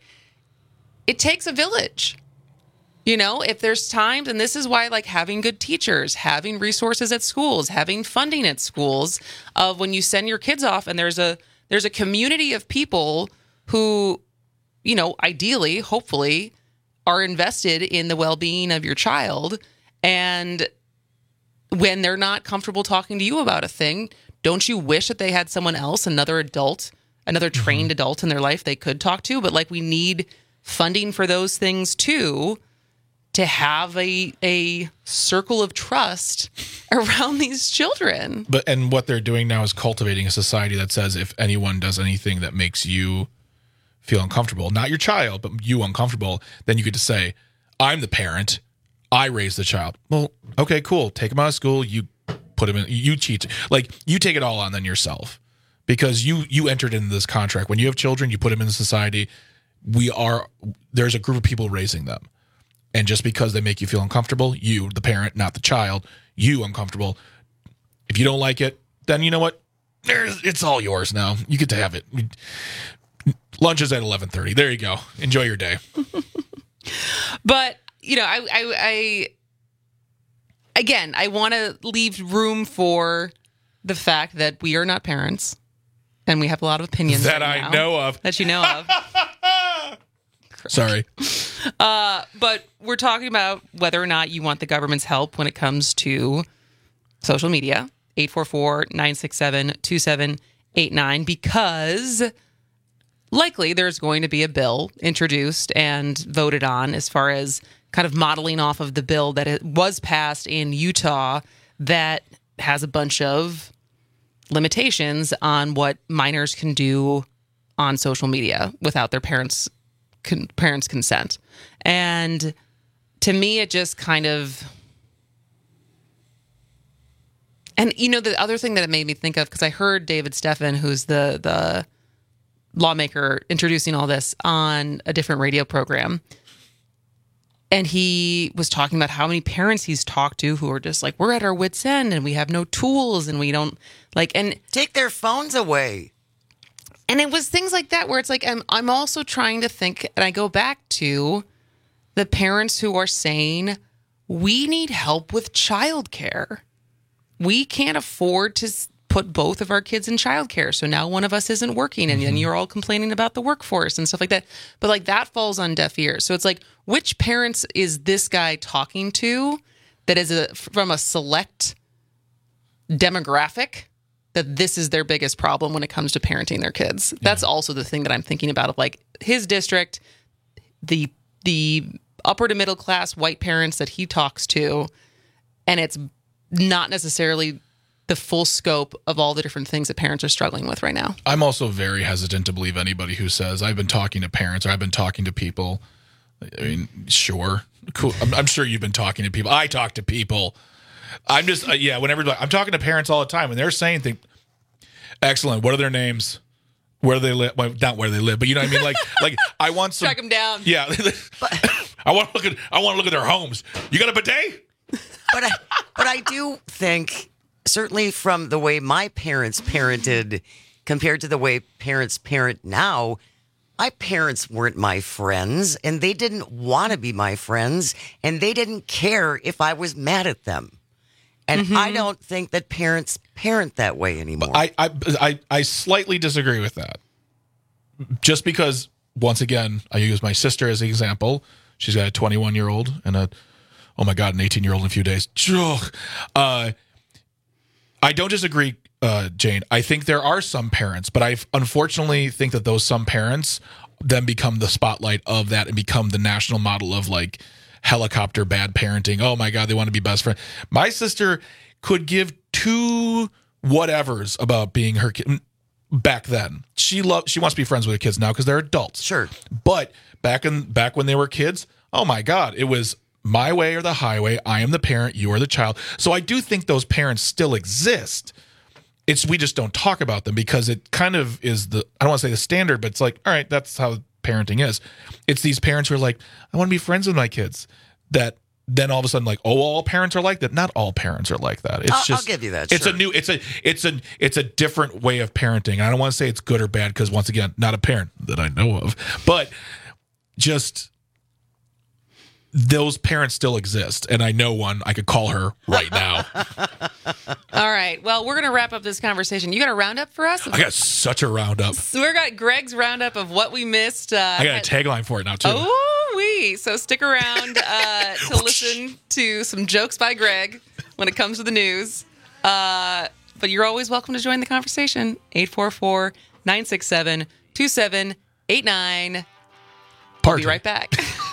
it takes a village. You know, if there's times, and this is why, like, having good teachers, having resources at schools, having funding at schools, of when you send your kids off and there's a there's a community of people who, you know, ideally, hopefully, are invested in the well-being of your child. And when they're not comfortable talking to you about a thing, don't you wish that they had someone else, another adult, another trained mm-hmm. adult in their life they could talk to? But, like, we need funding for those things too, to have a a circle of trust around these children. But and what they're doing now is cultivating a society that says if anyone does anything that makes you feel uncomfortable, not your child, but you uncomfortable, then you get to say, I'm the parent, I raised the child. Well, okay, cool. Take him out of school, you put him in, you cheat. Like, you take it all on then yourself. Because you you entered into this contract. When you have children, you put them in society. We are, there's a group of people raising them. And just because they make you feel uncomfortable, you, the parent, not the child, you uncomfortable. If you don't like it, then you know what? There's, it's all yours now. You get to have it. Lunch is at eleven thirty. There you go. Enjoy your day. But, you know, I, I, I again, I want to leave room for the fact that we are not parents. And we have a lot of opinions that right I now, know of. That you know of. Sorry. Uh, but we're talking about whether or not you want the government's help when it comes to social media. eight four four, nine six seven, two seven eight nine, because likely there's going to be a bill introduced and voted on as far as kind of modeling off of the bill that it was passed in Utah that has a bunch of limitations on what minors can do on social media without their parents' con- parents' consent. And to me, it just kind of... And, you know, the other thing that it made me think of, because I heard David Steffen, who's the the lawmaker, introducing all this on a different radio program. And he was talking about how many parents he's talked to who are just like, we're at our wits' end and we have no tools and we don't like, and take their phones away. And it was things like that where it's like, I'm, I'm also trying to think, and I go back to the parents who are saying, we need help with childcare. We can't afford to put both of our kids in childcare. So now one of us isn't working, and then mm-hmm. you're all complaining about the workforce and stuff like that. But like that falls on deaf ears. So it's like, which parents is this guy talking to that is a, from a select demographic that this is their biggest problem when it comes to parenting their kids? Yeah. That's also the thing that I'm thinking about of like his district, the the upper to middle class white parents that he talks to, and it's not necessarily the full scope of all the different things that parents are struggling with right now. I'm also very hesitant to believe anybody who says, I've been talking to parents or I've been talking to people. I mean, sure. Cool. I'm, I'm sure you've been talking to people. I talk to people. I'm just, uh, yeah, whenever I'm talking to parents all the time and they're saying things, excellent. What are their names? Where do they live? Well, not where they live, but you know what I mean? Like, like I want some. Track them down. Yeah. I want to look at, I want to look at their homes. You got a bidet? But I, but I do think, certainly from the way my parents parented compared to the way parents parent now, my parents weren't my friends, and they didn't want to be my friends, and they didn't care if I was mad at them. And mm-hmm. I don't think that parents parent that way anymore. I, I, I, I slightly disagree with that. Just because, once again, I use my sister as an example. She's got a twenty-one-year-old and a oh my God, an eighteen-year-old in a few days. Uh, I don't disagree, uh, Jane. I think there are some parents, but I unfortunately think that those some parents then become the spotlight of that and become the national model of like helicopter bad parenting. Oh my God, they want to be best friends. My sister could give two whatevers about being her kid. Back then, she loved. She wants to be friends with her kids now because they're adults. Sure, but back in back when they were kids, oh my God, it was my way or the highway. I am the parent, you are the child. So I do think those parents still exist. It's we just don't talk about them because it kind of is the I don't want to say the standard, but it's like, all right, that's how parenting is. It's these parents who are like, I want to be friends with my kids. That then all of a sudden, like, oh, all parents are like that. Not all parents are like that. It's I'll, just I'll give you that. It's sure. a new. It's a. It's a. It's a different way of parenting. I don't want to say it's good or bad because once again, not a parent that I know of, but just those parents still exist, and I know one. I could call her right now. All right. Well, we're going to wrap up this conversation. You got a roundup for us? I got such a roundup. So we got Greg's roundup of what we missed. Uh, I got a tagline for it now too. Oh, we. So stick around uh, to listen to some jokes by Greg when it comes to the news. Uh, but you're always welcome to join the conversation. eight four four, nine six seven, two seven eight nine. We'll be right back.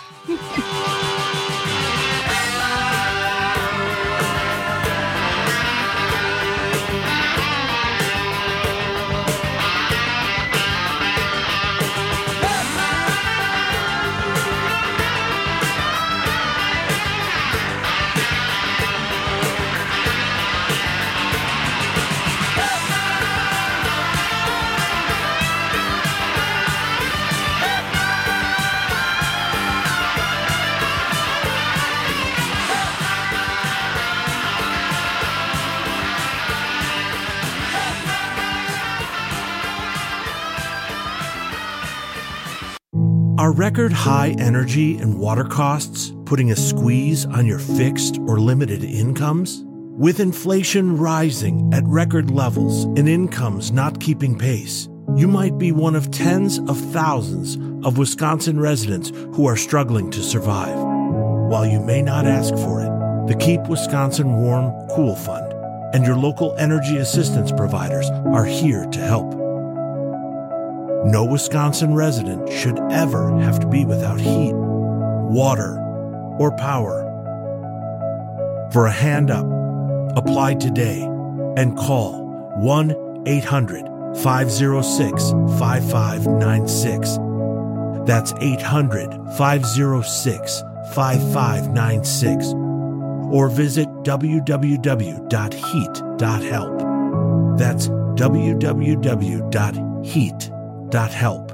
Are record high energy and water costs putting a squeeze on your fixed or limited incomes? With inflation rising at record levels and incomes not keeping pace, you might be one of tens of thousands of Wisconsin residents who are struggling to survive. While you may not ask for it, the Keep Wisconsin Warm Cool Fund and your local energy assistance providers are here to help. No Wisconsin resident should ever have to be without heat, water, or power. For a hand up, apply today and call one eight hundred, five oh six, five five nine six. That's eight hundred, five oh six, five five nine six. Or visit w w w dot heat dot help. That's w w w dot heat dot help.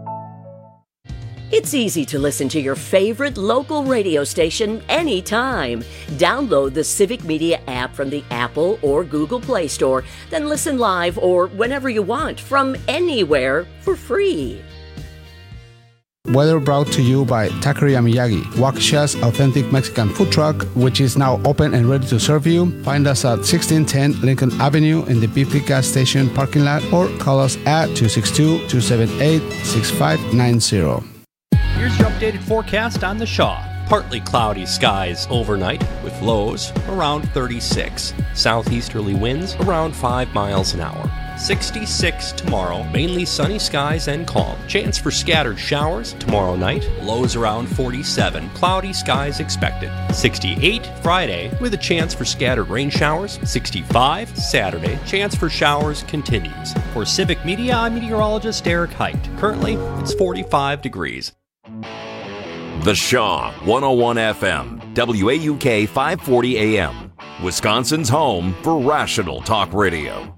It's easy to listen to your favorite local radio station anytime. Download the Civic Media app from the Apple or Google Play Store, then listen live or whenever you want from anywhere for free. Weather brought to you by Taqueria Miyagi, Waukesha's authentic Mexican food truck, which is now open and ready to serve you. Find us at sixteen ten Lincoln Avenue in the B P gas station parking lot or call us at two six two, two seven eight, six five nine zero. Here's your updated forecast on the Shaw. Partly cloudy skies overnight with lows around thirty-six. Southeasterly winds around five miles an hour. sixty-six tomorrow, mainly sunny skies and calm. Chance for scattered showers tomorrow night, lows around forty-seven. Cloudy skies expected. sixty-eight Friday with a chance for scattered rain showers. sixty-five Saturday, chance for showers continues. For Civic Media, I'm meteorologist Eric Height. Currently, it's forty-five degrees. The Shaw one oh one F M, W A U K five forty A M, Wisconsin's home for rational talk radio.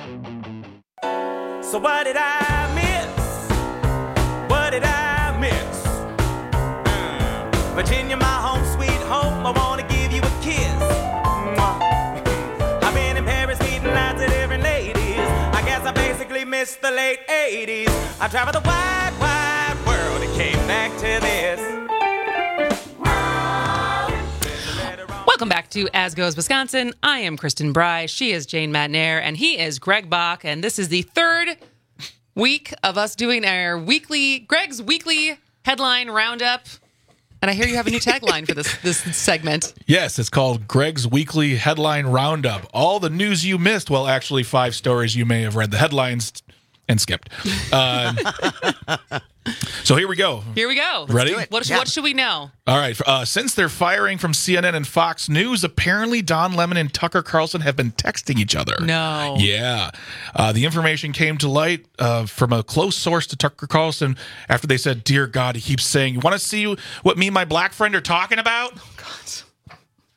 So what did I miss? What did I miss? Mm. Virginia, my home sweet home, I wanna give you a kiss. Mwah. I've been in Paris meeting lots of different ladies. I guess I basically missed the late eighties. I traveled the wide, wide world and came back to this. Welcome back to As Goes Wisconsin. I am Kristen Bry. She is Jane Matnair, and he is Greg Bach. And this is the third week of us doing our weekly, Greg's weekly headline roundup. And I hear you have a new tagline for this this segment. Yes, it's called Greg's Weekly Headline Roundup. All the news you missed. Well, actually, five stories you may have read the headlines and skipped. Um, so here we go. Here we go. Let's Ready? do it. What, Yeah. what should we know? All right. Uh, since they're firing from C N N and Fox News, apparently Don Lemon and Tucker Carlson have been texting each other. No. Yeah. Uh, the information came to light uh, from a close source to Tucker Carlson after they said, "Dear God," he keeps saying, "You want to see what me and my black friend are talking about?" Oh, God.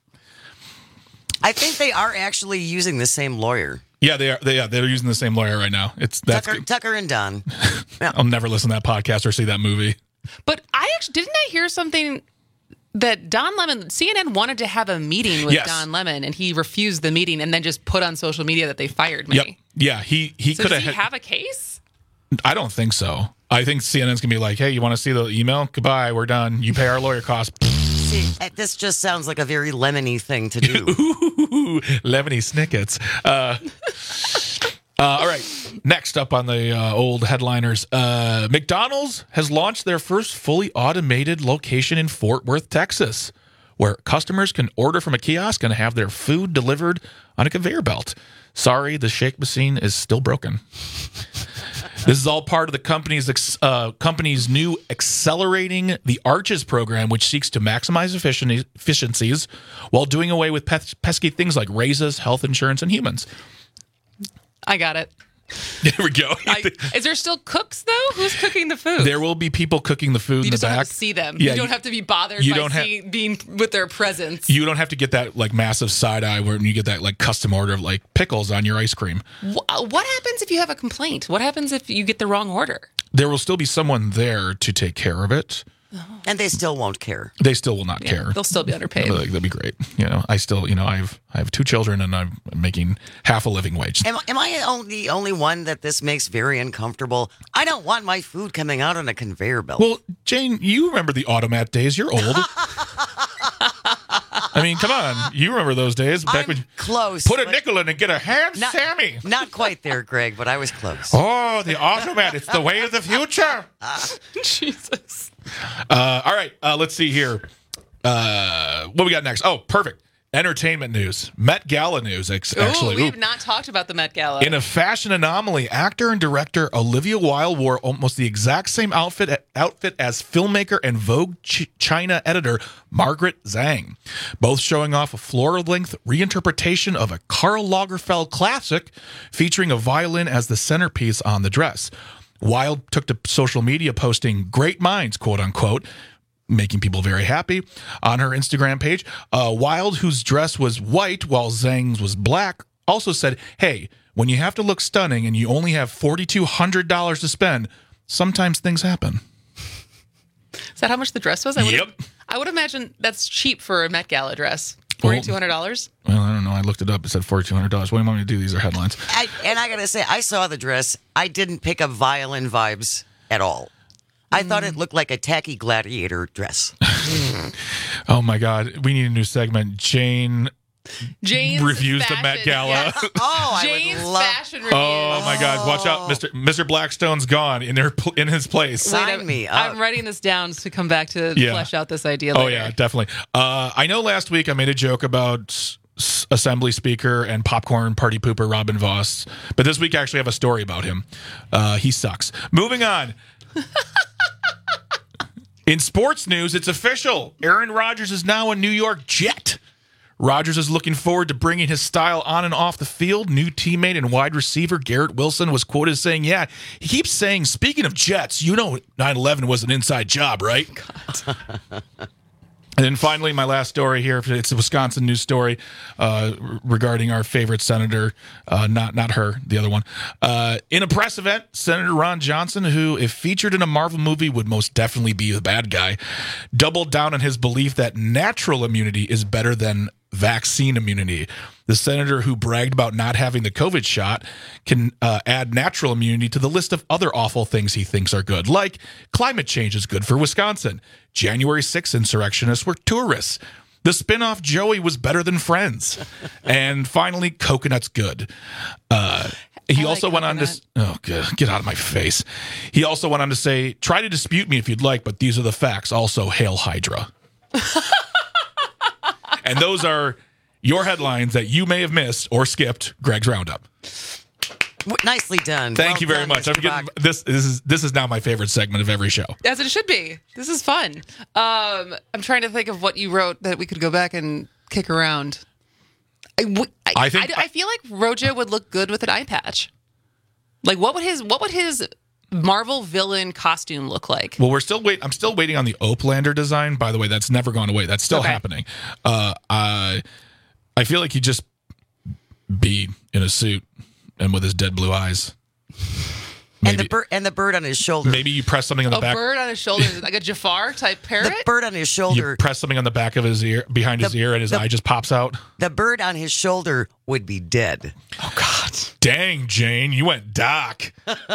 I think they are actually using the same lawyer. Yeah, they are. They, yeah, they're using the same lawyer right now. It's that's. Tucker, Tucker and Don. I'll never listen to that podcast or see that movie. But I actually, didn't I hear something that Don Lemon, C N N wanted to have a meeting with Yes. Don Lemon, and he refused the meeting and then just put on social media that they fired me. Yep. Yeah, he he So could does he have. have a case? I don't think so. I think C N N's gonna be like, "Hey, you want to see the email? Goodbye, we're done. You pay our lawyer costs." See, uh, this just sounds like a very lemony thing to do. Ooh, lemony snickets. Uh, uh, all right. Next up on the uh, old headliners, uh, McDonald's has launched their first fully automated location in Fort Worth, Texas, where customers can order from a kiosk and have their food delivered on a conveyor belt. Sorry, the shake machine is still broken. This is all part of the company's ex- uh, company's new Accelerating the Arches program, which seeks to maximize efficien- efficiencies while doing away with pes- pesky things like raises, health insurance, and humans. I got it. There we go. I, is there still cooks, though? Who's cooking the food? There will be people cooking the food you in the just don't back. have to see them. Yeah, you don't you- have to be bothered you by don't have- seeing, being with their presence. You don't have to get that like massive side eye where you get that like custom order of like pickles on your ice cream. Wh- What happens if you have a complaint? What happens if you get the wrong order? There will still be someone there to take care of it. And they still won't care. They still will not Yeah, care. they'll still be underpaid. Like, that'd be great. You know, I still, you know, I've I have two children and I'm making half a living wage. Am, am I on- the only one that this makes very uncomfortable? I don't want my food coming out on a conveyor belt. Well, Jane, you remember the automat days. You're old. I mean, come on. You remember those days back I'm when close. put a but nickel in and get a ham not, Sammy. Not quite there, Greg, but I was close. Oh, the automat. It's the way of the future. Jesus. Uh, all right. Uh, let's see here. Uh, what we got next? Oh, perfect. Entertainment news. Met Gala news, ex- actually. Ooh, we Ooh. have not talked about the Met Gala. In a fashion anomaly, actor and director Olivia Wilde wore almost the exact same outfit outfit as filmmaker and Vogue Ch- China editor Margaret Zhang, both showing off a floor-length reinterpretation of a Karl Lagerfeld classic featuring a violin as the centerpiece on the dress. Wilde took to social media posting "great minds," quote unquote, making people very happy. On her Instagram page, uh, Wilde, whose dress was white while Zhang's was black, also said, "Hey, when you have to look stunning and you only have four thousand two hundred dollars to spend, sometimes things happen." Is that how much the dress was? I would, Yep. I would imagine that's cheap for a Met Gala dress. forty-two hundred dollars? Well, I don't know. I looked it up. It said four thousand two hundred dollars. What do you want me to do? These are headlines. I, and I got to say, I saw the dress. I didn't pick up violin vibes at all. I thought it looked like a tacky gladiator dress. Oh my God, we need a new segment. Jane Jane's reviews fashion, the Met Gala. yes. Oh, Jane's I would love. fashion reviews. Oh my God, watch out, Mister Mister Blackstone's gone in their pl- in his place. Sign I'm, me up. I'm writing this down to come back to Yeah. flesh out this idea Oh later. yeah, definitely. Uh, I know last week I made a joke about s- Assembly Speaker and popcorn party pooper Robin Voss, but this week I actually have a story about him. Uh, he sucks. Moving on. In sports news, it's official. Aaron Rodgers is now a New York Jet. Rodgers is looking forward to bringing his style on and off the field. New teammate and wide receiver Garrett Wilson was quoted as saying, yeah, he keeps saying, speaking of Jets, you know nine eleven was an inside job, right? God. And then finally, my last story here, it's a Wisconsin news story uh, regarding our favorite senator, uh, not not her, the other one. Uh, in a press event, Senator Ron Johnson, who, if featured in a Marvel movie, would most definitely be the bad guy, doubled down on his belief that natural immunity is better than vaccine immunity. The senator, who bragged about not having the COVID shot, can uh, add natural immunity to the list of other awful things he thinks are good, like climate change is good for Wisconsin. January sixth insurrectionists were tourists. The spinoff Joey was better than Friends. And finally, coconut's good. Uh, he I also like went on to... Oh, good. Get out of my face. He also went on to say, try to dispute me if you'd like, but these are the facts. Also, hail Hydra. And those are your headlines that you may have missed or skipped. Greg's Roundup. Nicely done. Thank Well you very done, much. Mister I'm getting Bach. this. This is this is now my favorite segment of every show. As it should be. This is fun. Um, I'm trying to think of what you wrote that we could go back and kick around. I, w- I, I think- I, I feel like Rojo would look good with an eye patch. Like, what would his what would his Marvel villain costume look like? Well, we're still wait. I'm still waiting on the Oplander design. By the way, that's never gone away. That's still Okay. happening. Uh, I I feel like he'd just be in a suit and with his dead blue eyes. And the bird and the bird on his shoulder. Maybe you press something on the A back. bird on his shoulder, like a Jafar type parrot? The bird on his You shoulder. press something on the back of his ear, behind his The- ear, and his the- eye just pops out. The bird on his shoulder would be dead. Oh God! Dang, Jane, you went dark.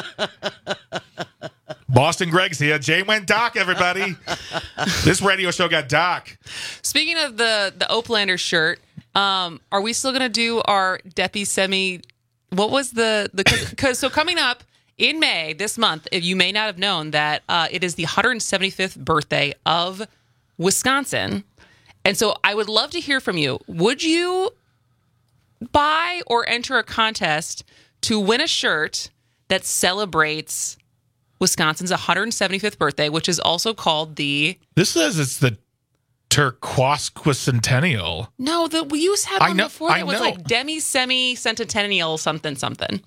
Boston Greg's here. Jane went dark. Everybody, this radio show got dark. Speaking of the the Oplander shirt, um, are we still going to do our Deppy Semi? What was the the because so coming up in May this month? If you may not have known that uh, it is the one hundred seventy-fifth birthday of Wisconsin, and so I would love to hear from you. Would you buy or enter a contest to win a shirt that celebrates Wisconsin's one hundred seventy-fifth birthday, which is also called the This says it's the Turquoise-Quicentennial. No, the we used to have I one know- before that I was know. like demi semi centennial something something.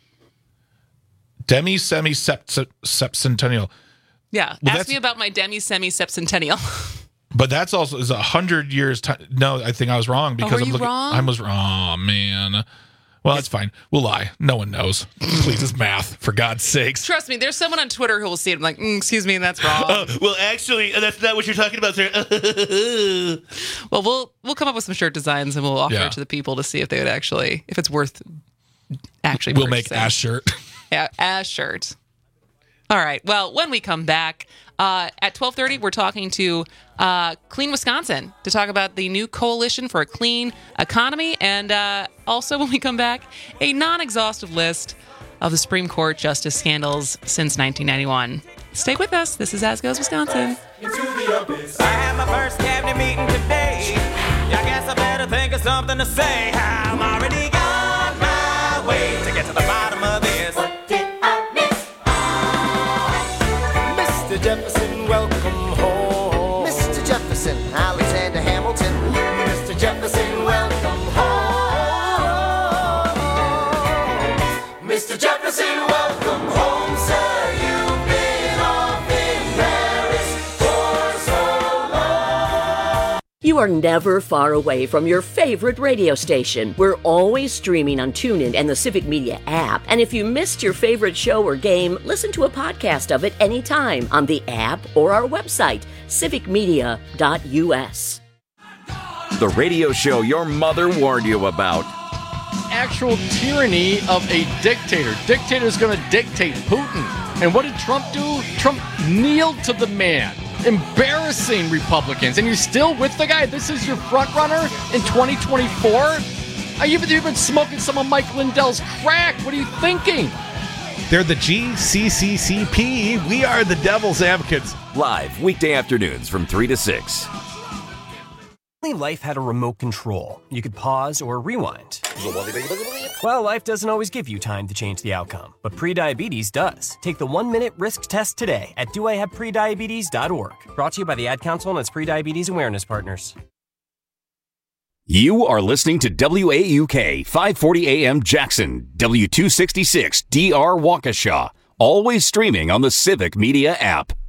Demi Semi Sepcentennial. Yeah, Well, ask that's- me about my demi semi sepcentennial. But that's also is a hundred years. T- no, I think I was wrong because were I'm you looking. wrong? I was wrong. Oh man. Well, it's fine. We'll lie. No one knows. Please, it's math. For God's sakes. Trust me, there's someone on Twitter who will see it. I'm like, mm, excuse me, that's wrong. Oh, well, actually, that's not what you're talking about, sir. Well, we'll we'll come up with some shirt designs and we'll offer Yeah. it to the people to see if they would actually, if it's worth actually. We'll make purchasing. ass shirt. Yeah, as shirt. All right. Well, when we come back uh, at twelve thirty, we're talking to uh, Clean Wisconsin to talk about the new coalition for a clean economy, and uh, also when we come back, a non-exhaustive list of the Supreme Court justice scandals since nineteen ninety-one. Stay with us. This is As Goes Wisconsin. I had my first cabinet meeting today. I guess I better think of something to say. I'm already on my way to get to the bottom of this. What did I miss? Mister Jefferson, welcome home. Mister Jefferson, Alexander Hamilton. Mister Jefferson, welcome home. Mister Jefferson, welcome home, sir. You've been off in Paris for so long. You are never far away from your favorite radio station. We're always streaming on TuneIn and the Civic Media app. And if you missed your favorite show or game, listen to a podcast of it anytime on the app or our website, civic media dot u s. The radio show your mother warned you about. actual tyranny of a dictator. Dictator's going to dictate Putin. And what did Trump do? Trump kneeled to the man. Embarrassing Republicans. And you're still with the guy? This is your front runner in twenty twenty-four? Are you even been smoking some of Mike Lindell's crack? What are you thinking? They're the G C C C P. We are the Devil's Advocates. Live weekday afternoons from three to six. Life had a remote control. You could pause or rewind. Well, life doesn't always give you time to change the outcome, but prediabetes does. Take the one-minute risk test today at do I have prediabetes dot org. Brought to you by the Ad Council and its prediabetes awareness partners. You are listening to W A U K five forty A M Jackson, W two sixty-six D R Waukesha. Always streaming on the Civic Media app.